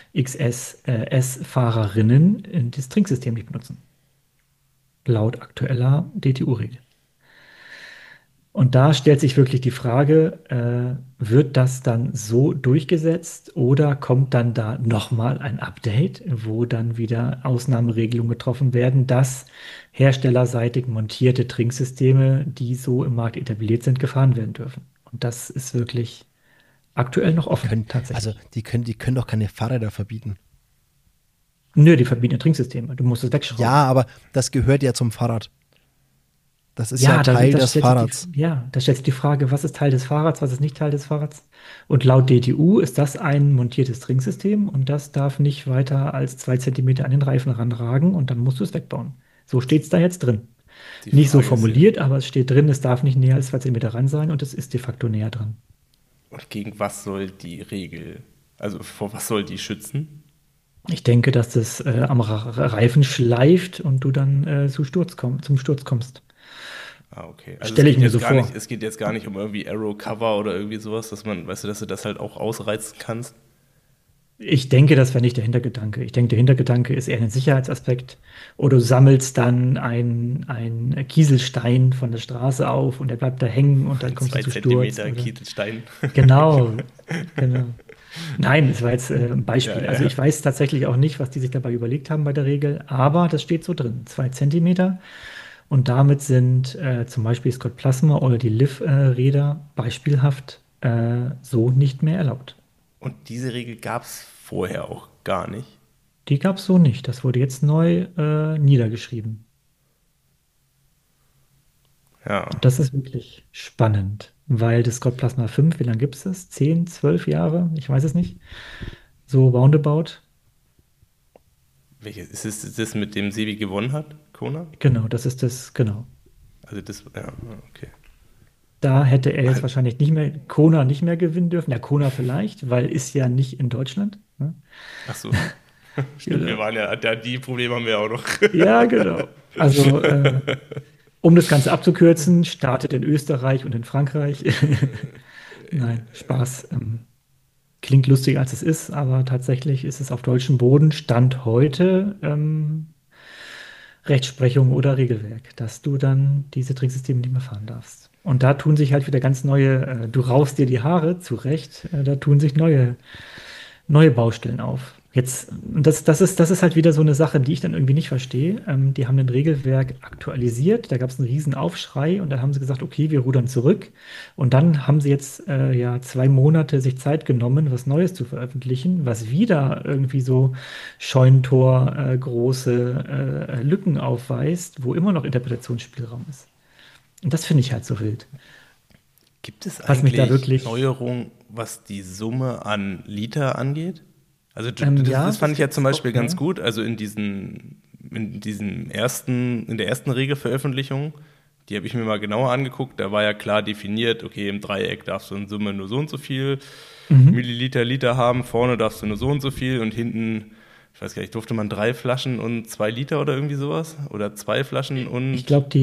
XSS-Fahrerinnen das Trinksystem nicht benutzen. Laut aktueller DTU-Regel. Und da stellt sich wirklich die Frage, wird das dann so durchgesetzt oder kommt dann da nochmal ein Update, wo dann wieder Ausnahmeregelungen getroffen werden, dass herstellerseitig montierte Trinksysteme, die so im Markt etabliert sind, gefahren werden dürfen. Und das ist wirklich aktuell noch offen, tatsächlich. Also die können doch keine Fahrräder verbieten. Nö, die verbieten Trinksysteme. Du musst es wegschrauben. Ja, aber das gehört ja zum Fahrrad. Das ist ja da- Teil da des stellt sich Fahrrads. da stellt sich die Frage, was ist Teil des Fahrrads, was ist nicht Teil des Fahrrads? Und laut DTU ist das ein montiertes Trinksystem und das darf nicht weiter als 2 Zentimeter an den Reifen ranragen und dann musst du es wegbauen. So steht es da jetzt drin. Die Nicht so Frage ist formuliert, aber es steht drin, es darf nicht näher als 2 Zentimeter ran sein und es ist de facto näher dran. Und gegen was soll die Regel, also vor was soll die schützen? Ich denke, dass das am Reifen schleift und du dann zum Sturz kommst. Ah, okay. Stelle ich mir so vor. Es geht jetzt gar nicht um irgendwie Aero Cover oder irgendwie sowas, dass man, weißt du, dass du das halt auch ausreizen kannst. Ich denke, das wäre nicht der Hintergedanke. Ich denke, der Hintergedanke ist eher ein Sicherheitsaspekt. Oder du sammelst dann ein Kieselstein von der Straße auf und der bleibt da hängen und dann kommst du 2 zu Sturz. Zentimeter Oder? Kieselstein. Genau, genau. Nein, das war jetzt ein Beispiel. Ja, Also ja. ich weiß tatsächlich auch nicht, was die sich dabei überlegt haben bei der Regel, aber das steht so drin. 2 Zentimeter. Und damit sind zum Beispiel Scott Plasma oder die Liv-Räder beispielhaft so nicht mehr erlaubt. Und diese Regel gab es vorher auch gar nicht. Die gab es so nicht. Das wurde jetzt neu niedergeschrieben. Ja. Das ist wirklich spannend, weil das Scott Plasma 5, wie lange gibt es das? 10, 12 Jahre? Ich weiß es nicht. So roundabout. Welches ist es das, mit dem Sebi gewonnen hat, Kona? Genau, das ist das, genau. Also das, ja, okay. Da hätte er jetzt wahrscheinlich nicht mehr, Kona nicht mehr gewinnen dürfen. Ja, Kona vielleicht, weil ist ja nicht in Deutschland. Ne? Ach so. Stimmt, wir waren ja, die Probleme haben wir auch noch. Ja, genau. Also, um das Ganze abzukürzen, startet in Österreich und in Frankreich. Nein, Spaß. Klingt lustiger, als es ist, aber tatsächlich ist es auf deutschem Boden Stand heute Rechtsprechung oder Regelwerk, dass du dann diese Trinksysteme nicht mehr fahren darfst. Und da tun sich halt wieder ganz neue, du raust dir die Haare zurecht, da tun sich neue Baustellen auf. Jetzt, das ist halt wieder so eine Sache, die ich dann irgendwie nicht verstehe. Die haben ein Regelwerk aktualisiert, da gab es einen riesen Aufschrei und dann haben sie gesagt, okay, wir rudern zurück. Und dann haben sie jetzt 2 Monate sich Zeit genommen, was Neues zu veröffentlichen, was wieder irgendwie so Scheunentor große Lücken aufweist, wo immer noch Interpretationsspielraum ist. Und das finde ich halt so wild. Gibt es Was mich da eigentlich wirklich- Neuerungen, was die Summe an Liter angeht? Also Ja, das fand ich ja gibt's zum Beispiel auch, ganz ja. gut. Also in der ersten Regelveröffentlichung, die habe ich mir mal genauer angeguckt. Da war ja klar definiert, okay, im Dreieck darfst du in Summe nur so und so viel Milliliter, Liter haben, vorne darfst du nur so und so viel und hinten, ich weiß gar nicht, durfte man 3 Flaschen und 2 Liter oder irgendwie sowas? Oder 2 Flaschen und... Ich glaube,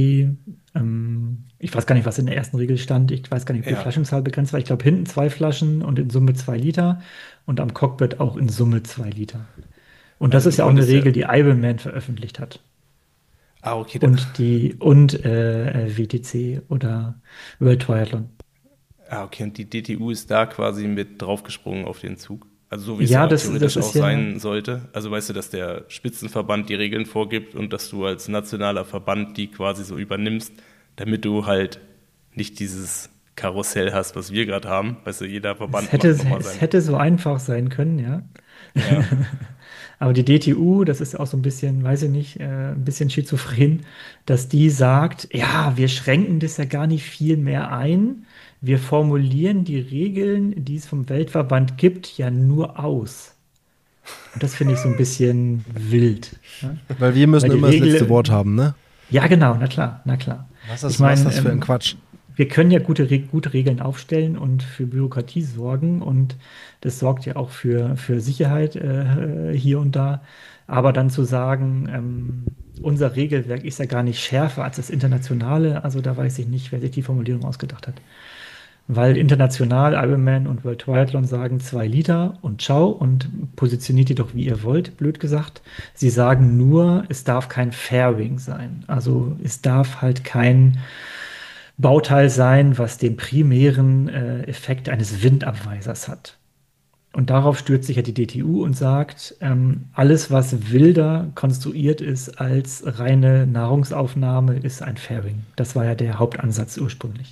ich weiß gar nicht, was in der ersten Regel stand. Ich weiß gar nicht, ob die Flaschenzahl begrenzt war. Ich glaube, hinten 2 Flaschen und in Summe 2 Liter und am Cockpit auch in Summe 2 Liter. Und das Also ist ja auch eine Regel, die Ironman veröffentlicht hat. Ah, okay. Und WTC oder World Triathlon. Ah, okay, und die DTU ist da quasi mit draufgesprungen auf den Zug. Also so wie es Ja, ja das theoretisch ist auch ja- sein sollte. Also weißt du, dass der Spitzenverband die Regeln vorgibt und dass du als nationaler Verband die quasi so übernimmst, damit du halt nicht dieses Karussell hast, was wir gerade haben. Weißt du, jeder Verband macht nochmal Es hätte so einfach sein können, ja. Ja. Aber die DTU, das ist auch so ein bisschen, weiß ich nicht, ein bisschen schizophren, dass die sagt, ja, wir schränken das ja gar nicht viel mehr ein. Wir formulieren die Regeln, die es vom Weltverband gibt, ja nur aus. Und das finde ich so ein bisschen wild. Ja, Weil wir müssen Weil die immer das Regel- letzte Wort haben, ne? ja genau, na klar, na klar. Was Ich ist, mein, was ist das für ein Quatsch? Wir können ja gute Regeln aufstellen und für Bürokratie sorgen und das sorgt ja auch für Sicherheit hier und da. Aber dann zu sagen, unser Regelwerk ist ja gar nicht schärfer als das internationale, also da weiß ich nicht, wer sich die Formulierung ausgedacht hat. Weil international Ironman und World Triathlon sagen 2 Liter und ciao und positioniert die doch wie ihr wollt, blöd gesagt. Sie sagen nur, es darf kein Fairing sein. Also es darf halt kein Bauteil sein, was den primären Effekt eines Windabweisers hat. Und darauf stürzt sich ja die DTU und sagt, alles, was wilder konstruiert ist als reine Nahrungsaufnahme, ist ein Fairing. Das war ja der Hauptansatz ursprünglich.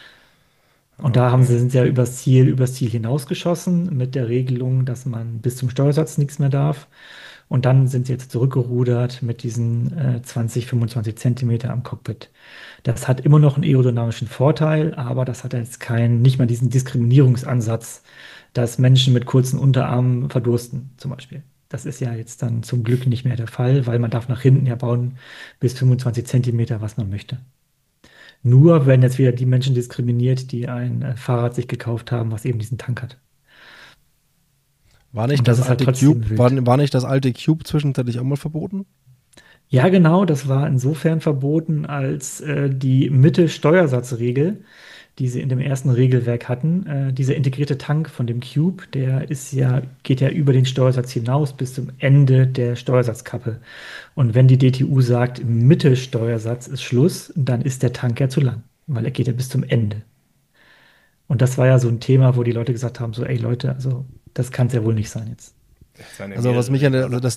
Und da sind sie ja übers Ziel hinausgeschossen mit der Regelung, dass man bis zum Steuersatz nichts mehr darf. Und dann sind sie jetzt zurückgerudert mit diesen 20, 25 Zentimeter am Cockpit. Das hat immer noch einen aerodynamischen Vorteil, aber das hat jetzt nicht mal diesen Diskriminierungsansatz, dass Menschen mit kurzen Unterarmen verdursten, zum Beispiel. Das ist ja jetzt dann zum Glück nicht mehr der Fall, weil man darf nach hinten ja bauen bis 25 Zentimeter, was man möchte. Nur werden jetzt wieder die Menschen diskriminiert, die ein Fahrrad sich gekauft haben, was eben diesen Tank hat. War nicht Und das das ist halt alte trotzdem Cube, wild. war nicht das alte Cube zwischenzeitlich auch mal verboten? Ja, genau, das war insofern verboten, als die Mitte-Steuersatzregel, die sie in dem ersten Regelwerk hatten, dieser integrierte Tank von dem Cube, geht ja über den Steuersatz hinaus bis zum Ende der Steuersatzkappe. Und wenn die DTU sagt, Mitte-Steuersatz ist Schluss, dann ist der Tank ja zu lang, weil er geht ja bis zum Ende. Und das war ja so ein Thema, wo die Leute gesagt haben, so, ey Leute, also das kann es ja wohl nicht sein jetzt. Also was mich an der, also das,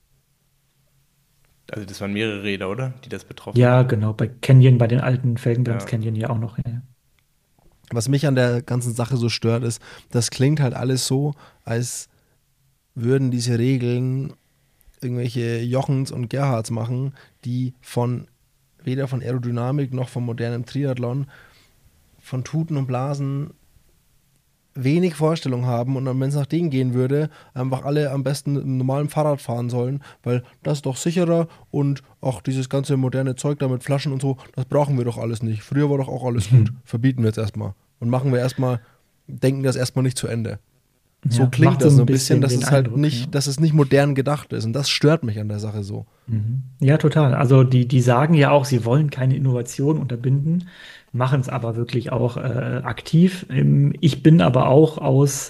Also das waren mehrere Räder, oder? Die das betroffen Ja, haben. genau, bei Canyon, bei den alten Felgenbremс Ja. Canyon ja auch noch. Ja. was mich an der ganzen Sache so stört, ist, das klingt halt alles so, als würden diese Regeln irgendwelche Jochens und Gerhards machen, die weder von Aerodynamik noch vom modernen Triathlon, von Tuten und Blasen wenig Vorstellung haben und dann, wenn es nach denen gehen würde, einfach alle am besten mit einem normalen Fahrrad fahren sollen, weil das ist doch sicherer und auch dieses ganze moderne Zeug da mit Flaschen und so, das brauchen wir doch alles nicht. Früher war doch auch alles gut. Verbieten wir jetzt erstmal. Und denken das erstmal nicht zu Ende. So Ja, klingt macht das so so ein ein bisschen, bisschen dass den es halt Eindruck, nicht, ja. dass es nicht modern gedacht ist. Und das stört mich an der Sache so. Ja, total. Also die sagen ja auch, sie wollen keine Innovation unterbinden, machen es aber wirklich auch aktiv. Ich bin aber auch aus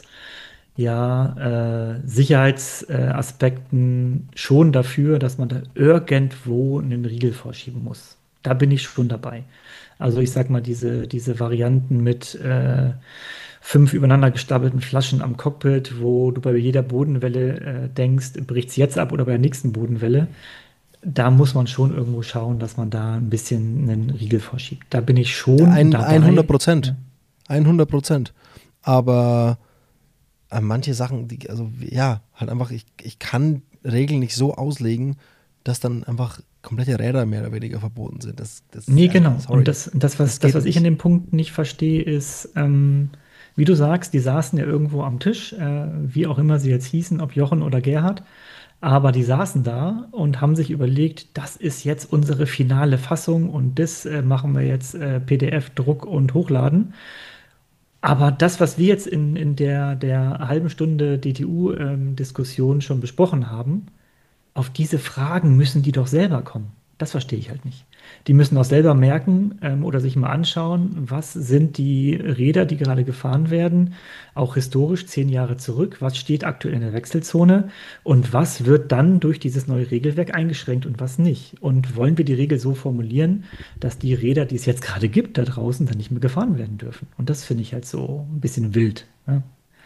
Sicherheitsaspekten schon dafür, dass man da irgendwo einen Riegel vorschieben muss. Da bin ich schon dabei. Also ich sag mal, diese Varianten mit 5 übereinander gestapelten Flaschen am Cockpit, wo du bei jeder Bodenwelle denkst, bricht es jetzt ab oder bei der nächsten Bodenwelle, da muss man schon irgendwo schauen, dass man da ein bisschen einen Riegel vorschiebt. Da bin ich schon dabei. 100%. Ja. 100%. Aber manche Sachen, halt einfach, ich kann Regeln nicht so auslegen, dass dann einfach komplette Räder mehr oder weniger verboten sind. Nee, genau. Sorry. Und das, was geht ich nicht. an dem Punkt nicht verstehe, ist, wie du sagst, die saßen ja irgendwo am Tisch, wie auch immer sie jetzt hießen, ob Jochen oder Gerhard. Aber die saßen da und haben sich überlegt, das ist jetzt unsere finale Fassung und das machen wir jetzt PDF-Druck und hochladen. Aber das, was wir jetzt in der halben Stunde DTU-Diskussion schon besprochen haben, auf diese Fragen müssen die doch selber kommen. Das verstehe ich halt nicht. Die müssen auch selber merken oder sich mal anschauen, was sind die Räder, die gerade gefahren werden, auch historisch 10 Jahre zurück, was steht aktuell in der Wechselzone und was wird dann durch dieses neue Regelwerk eingeschränkt und was nicht. Und wollen wir die Regel so formulieren, dass die Räder, die es jetzt gerade gibt da draußen, dann nicht mehr gefahren werden dürfen. Und das finde ich halt so ein bisschen wild. Ja?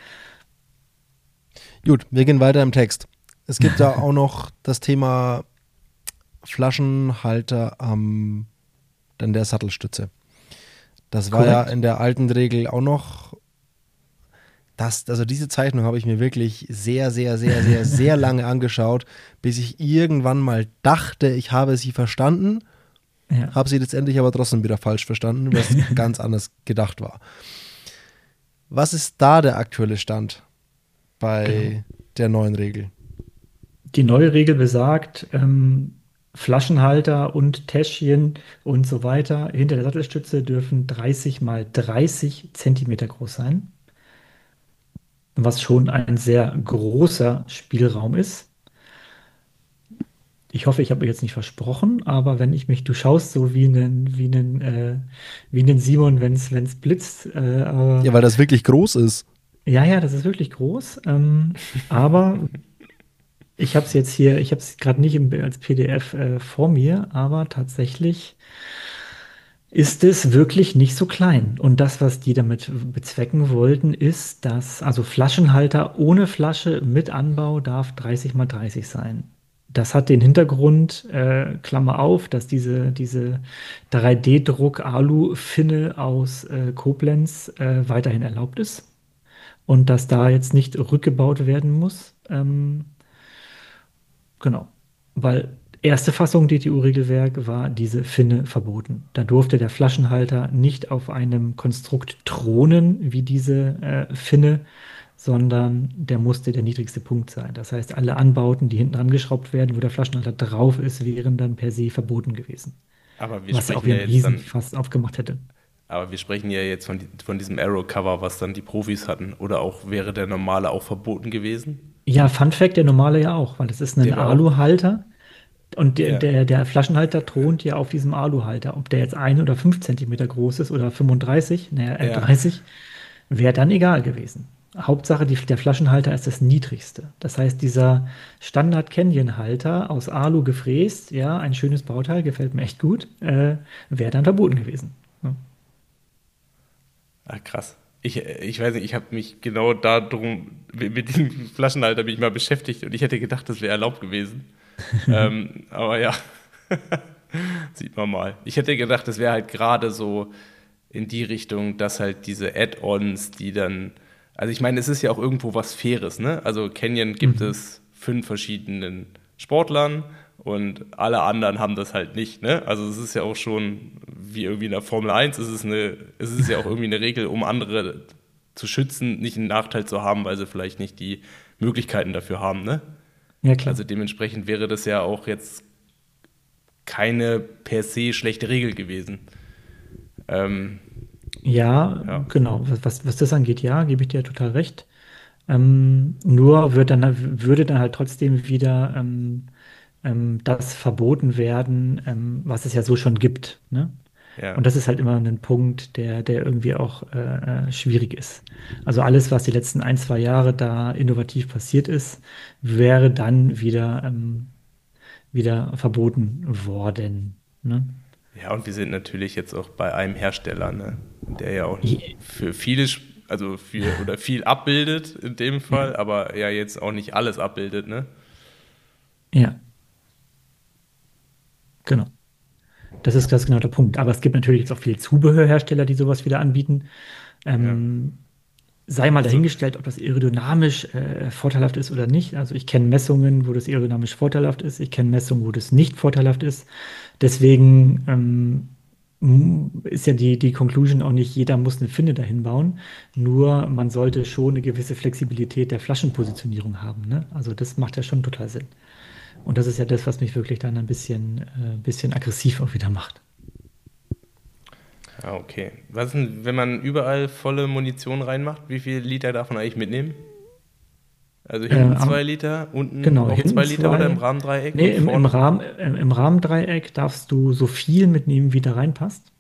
Gut, wir gehen weiter im Text. Es gibt da auch noch das Thema Flaschenhalter an der Sattelstütze. Das war ja Korrekt. in der alten Regel auch noch, also diese Zeichnung habe ich mir wirklich sehr, sehr, sehr, sehr, sehr lange angeschaut, bis ich irgendwann mal dachte, ich habe sie verstanden, Ja. habe sie letztendlich aber trotzdem wieder falsch verstanden, weil es ganz anders gedacht war. Was ist da der aktuelle Stand bei der neuen Regel? Die neue Regel besagt, Flaschenhalter und Täschchen und so weiter hinter der Sattelstütze dürfen 30 mal 30 Zentimeter groß sein, was schon ein sehr großer Spielraum ist. Ich hoffe, ich habe mich jetzt nicht versprochen, aber wenn ich mich, du schaust so wie einen Simon, wenn es blitzt. Ja, weil das wirklich groß ist. Ja, das ist wirklich groß. Aber ich habe es jetzt hier, ich habe es gerade nicht als PDF vor mir, aber tatsächlich ist es wirklich nicht so klein. Und das, was die damit bezwecken wollten, ist, dass also Flaschenhalter ohne Flasche mit Anbau darf 30 mal 30 sein. Das hat den Hintergrund, Klammer auf, dass diese 3D-Druck-Alu-Finne aus Koblenz weiterhin erlaubt ist und dass da jetzt nicht rückgebaut werden muss. Genau, weil erste Fassung DTU-Regelwerk war diese Finne verboten. Da durfte der Flaschenhalter nicht auf einem Konstrukt thronen wie diese Finne, sondern der musste der niedrigste Punkt sein. Das heißt, alle Anbauten, die hinten angeschraubt werden, wo der Flaschenhalter drauf ist, wären dann per se verboten gewesen. Aber wir Was ja auch sprechen wieder ja einen jetzt dann, Riesenfass aufgemacht hätte. aber wir sprechen ja jetzt von diesem Arrow-Cover, was dann die Profis hatten. Oder auch wäre der normale auch verboten gewesen? Ja, Fun Fact, der normale ja auch, weil das ist ein Der war auch. Aluhalter und Ja. der Flaschenhalter thront ja auf diesem Aluhalter. Ob der jetzt 1 oder 5 Zentimeter groß ist oder 35, naja, Ja. 30, wäre dann egal gewesen. Hauptsache, der Flaschenhalter ist das niedrigste. Das heißt, dieser Standard-Canyon-Halter aus Alu gefräst, ja, ein schönes Bauteil, gefällt mir echt gut, wäre dann verboten gewesen. Ja. Ah, krass. Ich weiß nicht, ich habe mich genau darum, mit dem Flaschenhalter bin ich mal beschäftigt und ich hätte gedacht, das wäre erlaubt gewesen. Aber ja, sieht man mal. Ich hätte gedacht, das wäre halt gerade so in die Richtung, dass halt diese Add-ons, die dann, also ich meine, es ist ja auch irgendwo was Faires, ne? Also Canyon gibt es 5 verschiedenen Sportlern und alle anderen haben das halt nicht, ne? Also es ist ja auch schon wie irgendwie in der Formel 1, es ist ja auch irgendwie eine Regel, um andere zu schützen, nicht einen Nachteil zu haben, weil sie vielleicht nicht die Möglichkeiten dafür haben, ne? Ja, klar. Also dementsprechend wäre das ja auch jetzt keine per se schlechte Regel gewesen. Ja, Ja. genau. Was das angeht, ja, gebe ich dir total recht. Nur würde dann halt trotzdem wieder das verboten werden, was es ja so schon gibt. Ne? Ja. Und das ist halt immer ein Punkt, der irgendwie auch schwierig ist. Also alles, was die letzten 1, 2 Jahre da innovativ passiert ist, wäre dann wieder verboten worden. Ne? Ja, und wir sind natürlich jetzt auch bei einem Hersteller, ne? Der ja auch Ja. für vieles, also oder viel abbildet in dem Fall, aber ja jetzt auch nicht alles abbildet, ne? Ja, genau. Das ist genau der Punkt. Aber es gibt natürlich jetzt auch viele Zubehörhersteller, die sowas wieder anbieten. Sei mal dahingestellt, ob das aerodynamisch vorteilhaft ist oder nicht. Also ich kenne Messungen, wo das aerodynamisch vorteilhaft ist. Ich kenne Messungen, wo das nicht vorteilhaft ist. Deswegen ist ja die Conclusion auch nicht, jeder muss eine Finne dahin bauen. Nur man sollte schon eine gewisse Flexibilität der Flaschenpositionierung haben. Ne? Also das macht ja schon total Sinn. Und das ist ja das, was mich wirklich dann ein bisschen aggressiv auch wieder macht. Ah, okay. Was ist denn, wenn man überall volle Munition reinmacht, wie viel Liter darf man eigentlich mitnehmen? Also hinten 2 Liter, unten Genau, auch hinten 2 Liter oder im zwei. Rahmendreieck Nee, und vorne? im Rahmendreieck darfst du so viel mitnehmen, wie da reinpasst.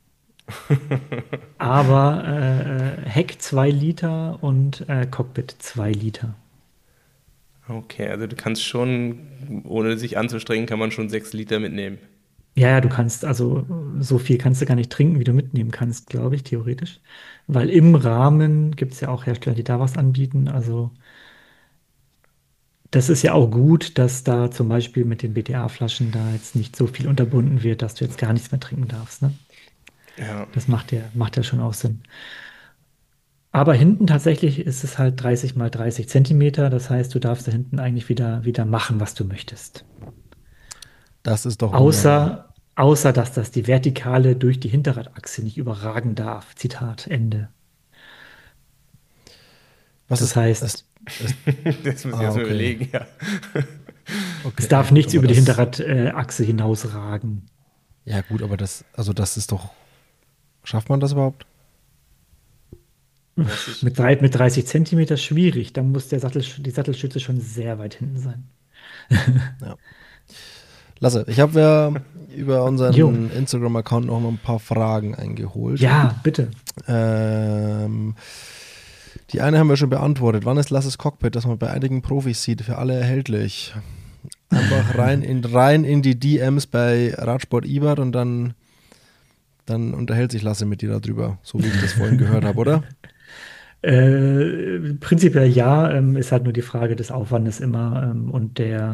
Aber Heck 2 Liter und Cockpit 2 Liter. Okay, also du kannst schon, ohne sich anzustrengen, kann man schon 6 Liter mitnehmen. Ja, ja, du kannst, also so viel kannst du gar nicht trinken, wie du mitnehmen kannst, glaube ich, theoretisch. Weil im Rahmen gibt es ja auch Hersteller, die da was anbieten. Also das ist ja auch gut, dass da zum Beispiel mit den BTA-Flaschen da jetzt nicht so viel unterbunden wird, dass du jetzt gar nichts mehr trinken darfst, ne? Ja, Das macht ja schon auch Sinn. Aber hinten tatsächlich ist es halt 30 mal 30 Zentimeter. Das heißt, du darfst da hinten eigentlich wieder machen, was du möchtest. Das ist doch wunderbar. Außer, dass das die Vertikale durch die Hinterradachse nicht überragen darf. Zitat Ende. Was Das ist, heißt, das muss ich erst mal okay. überlegen, ja. es Okay, darf ja, gut, nichts aber über die das, Hinterradachse hinausragen. ja gut, aber das ist doch, schafft man das überhaupt? Was ich, Mit 30 Zentimeter schwierig. Da muss die Sattelstütze schon sehr weit hinten sein. Ja. Lasse, ich habe ja über Jo. unseren Instagram-Account noch mal ein paar Fragen eingeholt. Ja, bitte. Ähm, die eine haben wir schon beantwortet. Wann ist Lasses Cockpit, das man bei einigen Profis sieht, für alle erhältlich? Einfach rein in die DMs bei Radsport Ibert und dann unterhält sich Lasse mit dir darüber, so wie ich das vorhin gehört habe, oder? Prinzipiell ja, ist halt nur die Frage des Aufwandes immer und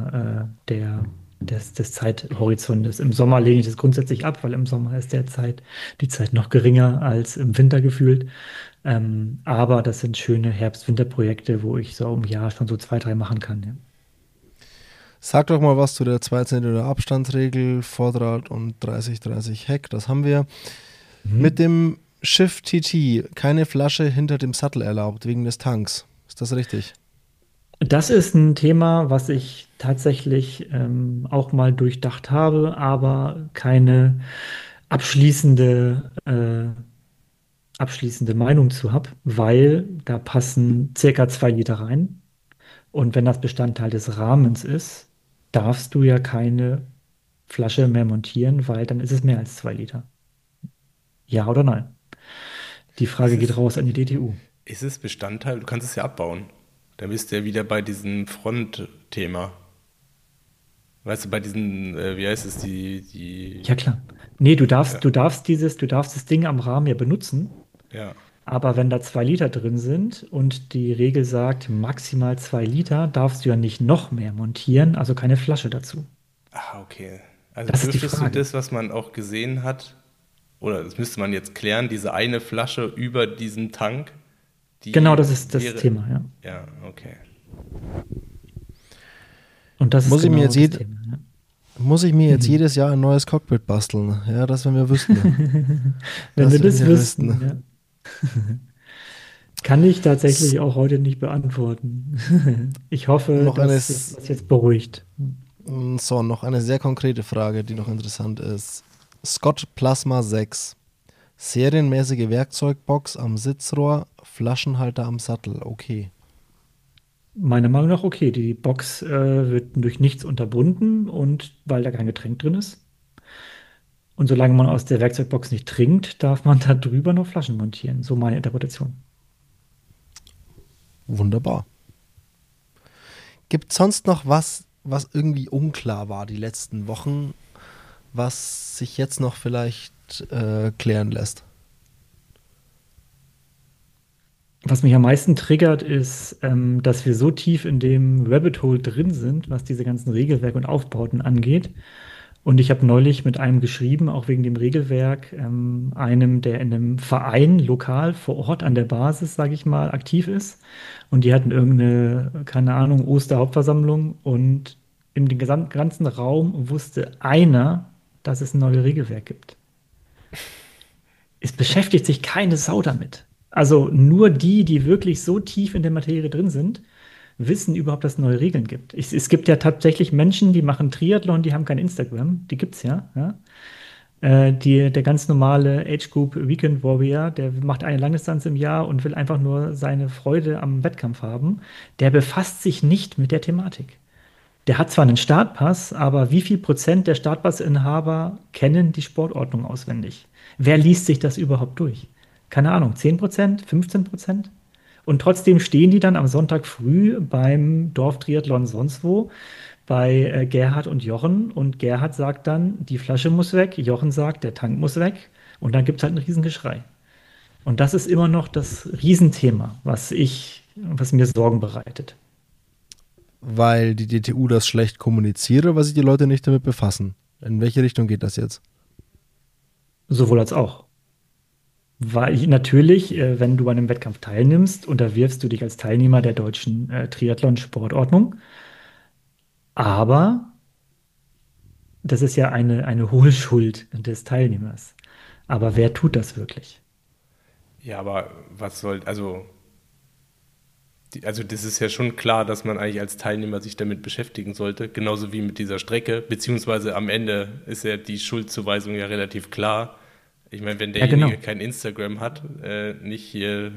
des Zeithorizontes. Im Sommer lehne ich das grundsätzlich ab, weil im Sommer ist die Zeit noch geringer als im Winter gefühlt. Aber das sind schöne Herbst-Winter-Projekte, wo ich so im Jahr schon so 2, 3 machen kann. Ja. Sag doch mal was zu der 2 cm Abstandsregel, Vorderrad und 30-30 Heck, das haben wir. Mit dem Schiff TT keine Flasche hinter dem Sattel erlaubt, wegen des Tanks. Ist das richtig? Das ist ein Thema, was ich tatsächlich auch mal durchdacht habe, aber keine abschließende Meinung zu habe, weil da passen circa 2 Liter rein. Und wenn das Bestandteil des Rahmens ist, darfst du ja keine Flasche mehr montieren, weil dann ist es mehr als 2 Liter. Ja oder nein? Die ist Frage geht es, raus an die DTU. ist es Bestandteil? Du kannst es ja abbauen. Da bist du ja wieder bei diesem Front-Thema. Weißt du, bei diesen, wie heißt es, die, Ja, klar. Nee, ja, du darfst das Ding am Rahmen ja benutzen, ja. aber wenn da 2 Liter drin sind und die Regel sagt, maximal 2 Liter, darfst du ja nicht noch mehr montieren, also keine Flasche dazu. Ah, okay. Also Das ist die dürftest du Frage. das, was man auch gesehen hat, oder das müsste man jetzt klären, diese eine Flasche über diesen Tank, Genau, die das ist das wäre, Thema, ja. ja, okay. Und das ist Muss ich mir genau jetzt, das Thema, ja. muss ich mir jetzt jedes Jahr ein neues Cockpit basteln? Ja, das, wenn wir wüssten. Wenn wir Das, wenn das wir wüssten, wüssten. ja. Kann ich S- tatsächlich auch heute nicht beantworten. Ich hoffe, Noch eine, dass sich das jetzt beruhigt. noch eine sehr konkrete Frage, die noch interessant ist. Scott Plasma 6. Serienmäßige Werkzeugbox am Sitzrohr, Flaschenhalter am Sattel. Okay. Meiner Meinung nach okay. Die Box wird durch nichts unterbunden und weil da kein Getränk drin ist. Und solange man aus der Werkzeugbox nicht trinkt, darf man da drüber noch Flaschen montieren. So meine Interpretation. Wunderbar. Gibt es sonst noch was irgendwie unklar war die letzten Wochen, was sich jetzt noch vielleicht klären lässt? Was mich am meisten triggert, ist, dass wir so tief in dem Rabbit Hole drin sind, was diese ganzen Regelwerke und Aufbauten angeht. Und ich habe neulich mit einem geschrieben, auch wegen dem Regelwerk, einem, der in einem Verein lokal vor Ort an der Basis, sage ich mal, aktiv ist. Und die hatten irgendeine, keine Ahnung, Osterhauptversammlung und in dem ganzen Raum wusste einer, dass es ein neues Regelwerk gibt. Es beschäftigt sich keine Sau damit. Also nur die, die wirklich so tief in der Materie drin sind, wissen überhaupt, dass es neue Regeln gibt. Es gibt ja tatsächlich Menschen, die machen Triathlon, die haben kein Instagram, die gibt's ja, ja. Der ganz normale Age Group Weekend Warrior, der macht eine Langdistanz im Jahr und will einfach nur seine Freude am Wettkampf haben, der befasst sich nicht mit der Thematik. Der hat zwar einen Startpass, aber wie viel Prozent der Startpassinhaber kennen die Sportordnung auswendig? Wer liest sich das überhaupt durch? Keine Ahnung, 10%, 15%? Und trotzdem stehen die dann am Sonntag früh beim Dorftriathlon sonst wo bei Gerhard und Jochen. Und Gerhard sagt dann, die Flasche muss weg. Jochen sagt, der Tank muss weg. Und dann gibt es halt ein Riesengeschrei. Und das ist immer noch das Riesenthema, was mir Sorgen bereitet. Weil die DTU das schlecht kommuniziert oder weil sich die Leute nicht damit befassen? In welche Richtung geht das jetzt? Sowohl als auch. Weil natürlich, wenn du bei einem Wettkampf teilnimmst, unterwirfst du dich als Teilnehmer der deutschen Triathlon-Sportordnung. Aber das ist ja eine Hohlschuld des Teilnehmers. Aber wer tut das wirklich? Ja, aber was soll, also das ist ja schon klar, dass man eigentlich als Teilnehmer sich damit beschäftigen sollte, genauso wie mit dieser Strecke, beziehungsweise am Ende ist ja die Schuldzuweisung ja relativ klar. Ich meine, wenn derjenige kein Instagram hat, nicht hier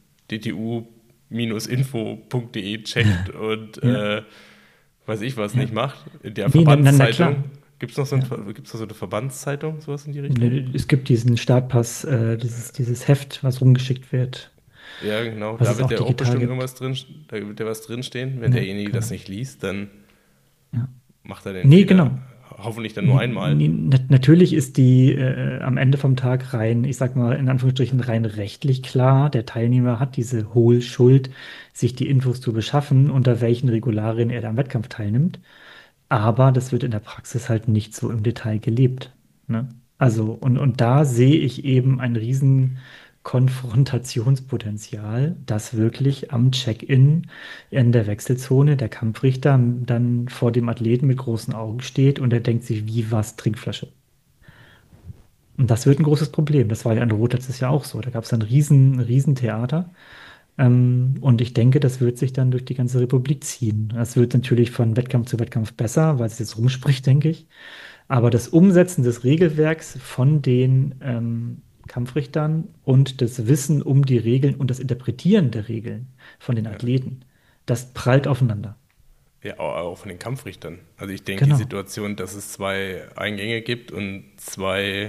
dtu-info.de checkt und weiß ich was nicht macht, in der Verbandszeitung. Gibt es noch so eine Verbandszeitung, sowas in die Richtung? Es gibt diesen Startpass, dieses Heft, was rumgeschickt wird. Ja, genau. Da wird ja auch bestimmt irgendwas drin, da wird ja was drinstehen. Wenn derjenige das nicht liest, dann macht er den Fehler hoffentlich dann nur einmal. Natürlich ist die am Ende vom Tag rein, ich sag mal in Anführungsstrichen rein rechtlich klar. Der Teilnehmer hat diese Hohlschuld, sich die Infos zu beschaffen, unter welchen Regularien er da am Wettkampf teilnimmt. Aber das wird in der Praxis halt nicht so im Detail gelebt. Ne? Also, und da sehe ich eben ein riesen Konfrontationspotenzial, dass wirklich am Check-in in der Wechselzone der Kampfrichter dann vor dem Athleten mit großen Augen steht und er denkt sich, wie was, Trinkflasche. Und das wird ein großes Problem. Das war ja in Rot letztes Jahr auch so. Da gab es ein riesen Theater. Und ich denke, das wird sich dann durch die ganze Republik ziehen. Das wird natürlich von Wettkampf zu Wettkampf besser, weil es jetzt rumspricht, denke ich. Aber das Umsetzen des Regelwerks von den Kampfrichtern und das Wissen um die Regeln und das Interpretieren der Regeln von den Athleten, das prallt aufeinander. Ja, auch von den Kampfrichtern. Also ich denke, die Situation, dass es 2 Eingänge gibt und zwei,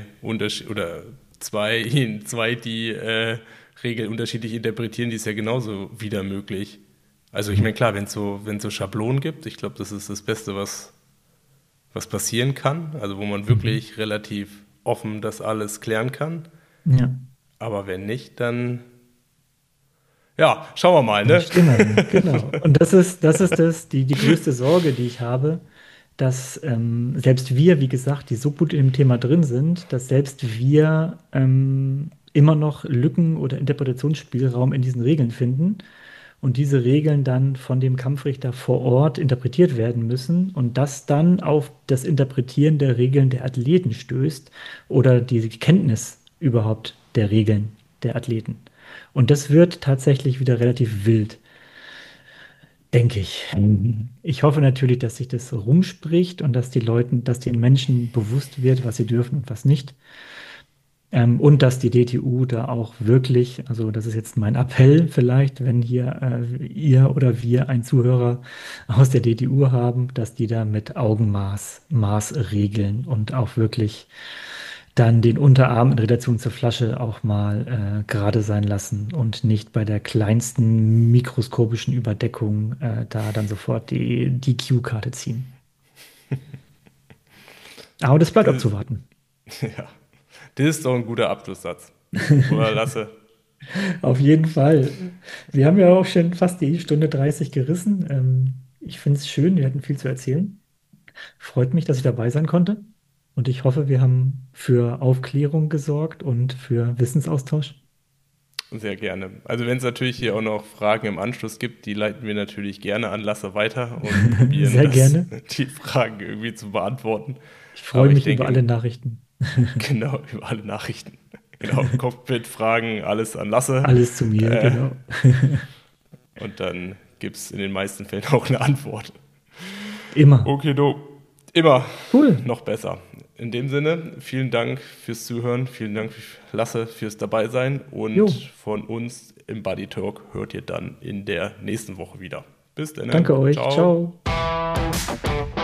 die Regeln unterschiedlich interpretieren, die ist ja genauso wieder möglich. Also ich meine, klar, wenn es so Schablonen gibt, ich glaube, das ist das Beste, was passieren kann. Also wo man wirklich relativ offen das alles klären kann. Ja. Aber wenn nicht, dann schauen wir mal, ne? Genau. Und das ist die größte Sorge, die ich habe, dass selbst wir, wie gesagt, die so gut im Thema drin sind, dass selbst wir immer noch Lücken oder Interpretationsspielraum in diesen Regeln finden und diese Regeln dann von dem Kampfrichter vor Ort interpretiert werden müssen und das dann auf das Interpretieren der Regeln der Athleten stößt oder die Kenntnis überhaupt der Regeln der Athleten. Und das wird tatsächlich wieder relativ wild, denke ich. Ich hoffe natürlich, dass sich das rumspricht und dass den Menschen bewusst wird, was sie dürfen und was nicht. Und dass die DTU da auch wirklich, also das ist jetzt mein Appell vielleicht, wenn hier ihr oder wir einen Zuhörer aus der DTU haben, dass die da mit Augenmaß regeln und auch wirklich dann den Unterarm in Relation zur Flasche auch mal gerade sein lassen und nicht bei der kleinsten mikroskopischen Überdeckung da dann sofort die Q-Karte ziehen. Aber das bleibt abzuwarten. Ja, das ist doch ein guter Abschlusssatz. Oder Lasse? Auf jeden Fall. Wir haben ja auch schon fast die Stunde 30 gerissen. Ich finde es schön, wir hatten viel zu erzählen. Freut mich, dass ich dabei sein konnte. Und ich hoffe, wir haben für Aufklärung gesorgt und für Wissensaustausch. Sehr gerne. Also wenn es natürlich hier auch noch Fragen im Anschluss gibt, die leiten wir natürlich gerne an Lasse weiter und probieren Sehr gerne. Die Fragen irgendwie zu beantworten. Ich freue mich über alle Nachrichten. Genau, über alle Nachrichten. Genau, Cockpit-Fragen, alles an Lasse. Alles zu mir, genau. Und dann gibt es in den meisten Fällen auch eine Antwort. Immer. Okay, immer Cool. noch besser. In dem Sinne, vielen Dank fürs Zuhören, vielen Dank, Lasse, fürs Dabeisein und von uns im Buddy Talk hört ihr dann in der nächsten Woche wieder. Bis dann. Danke euch. Ciao.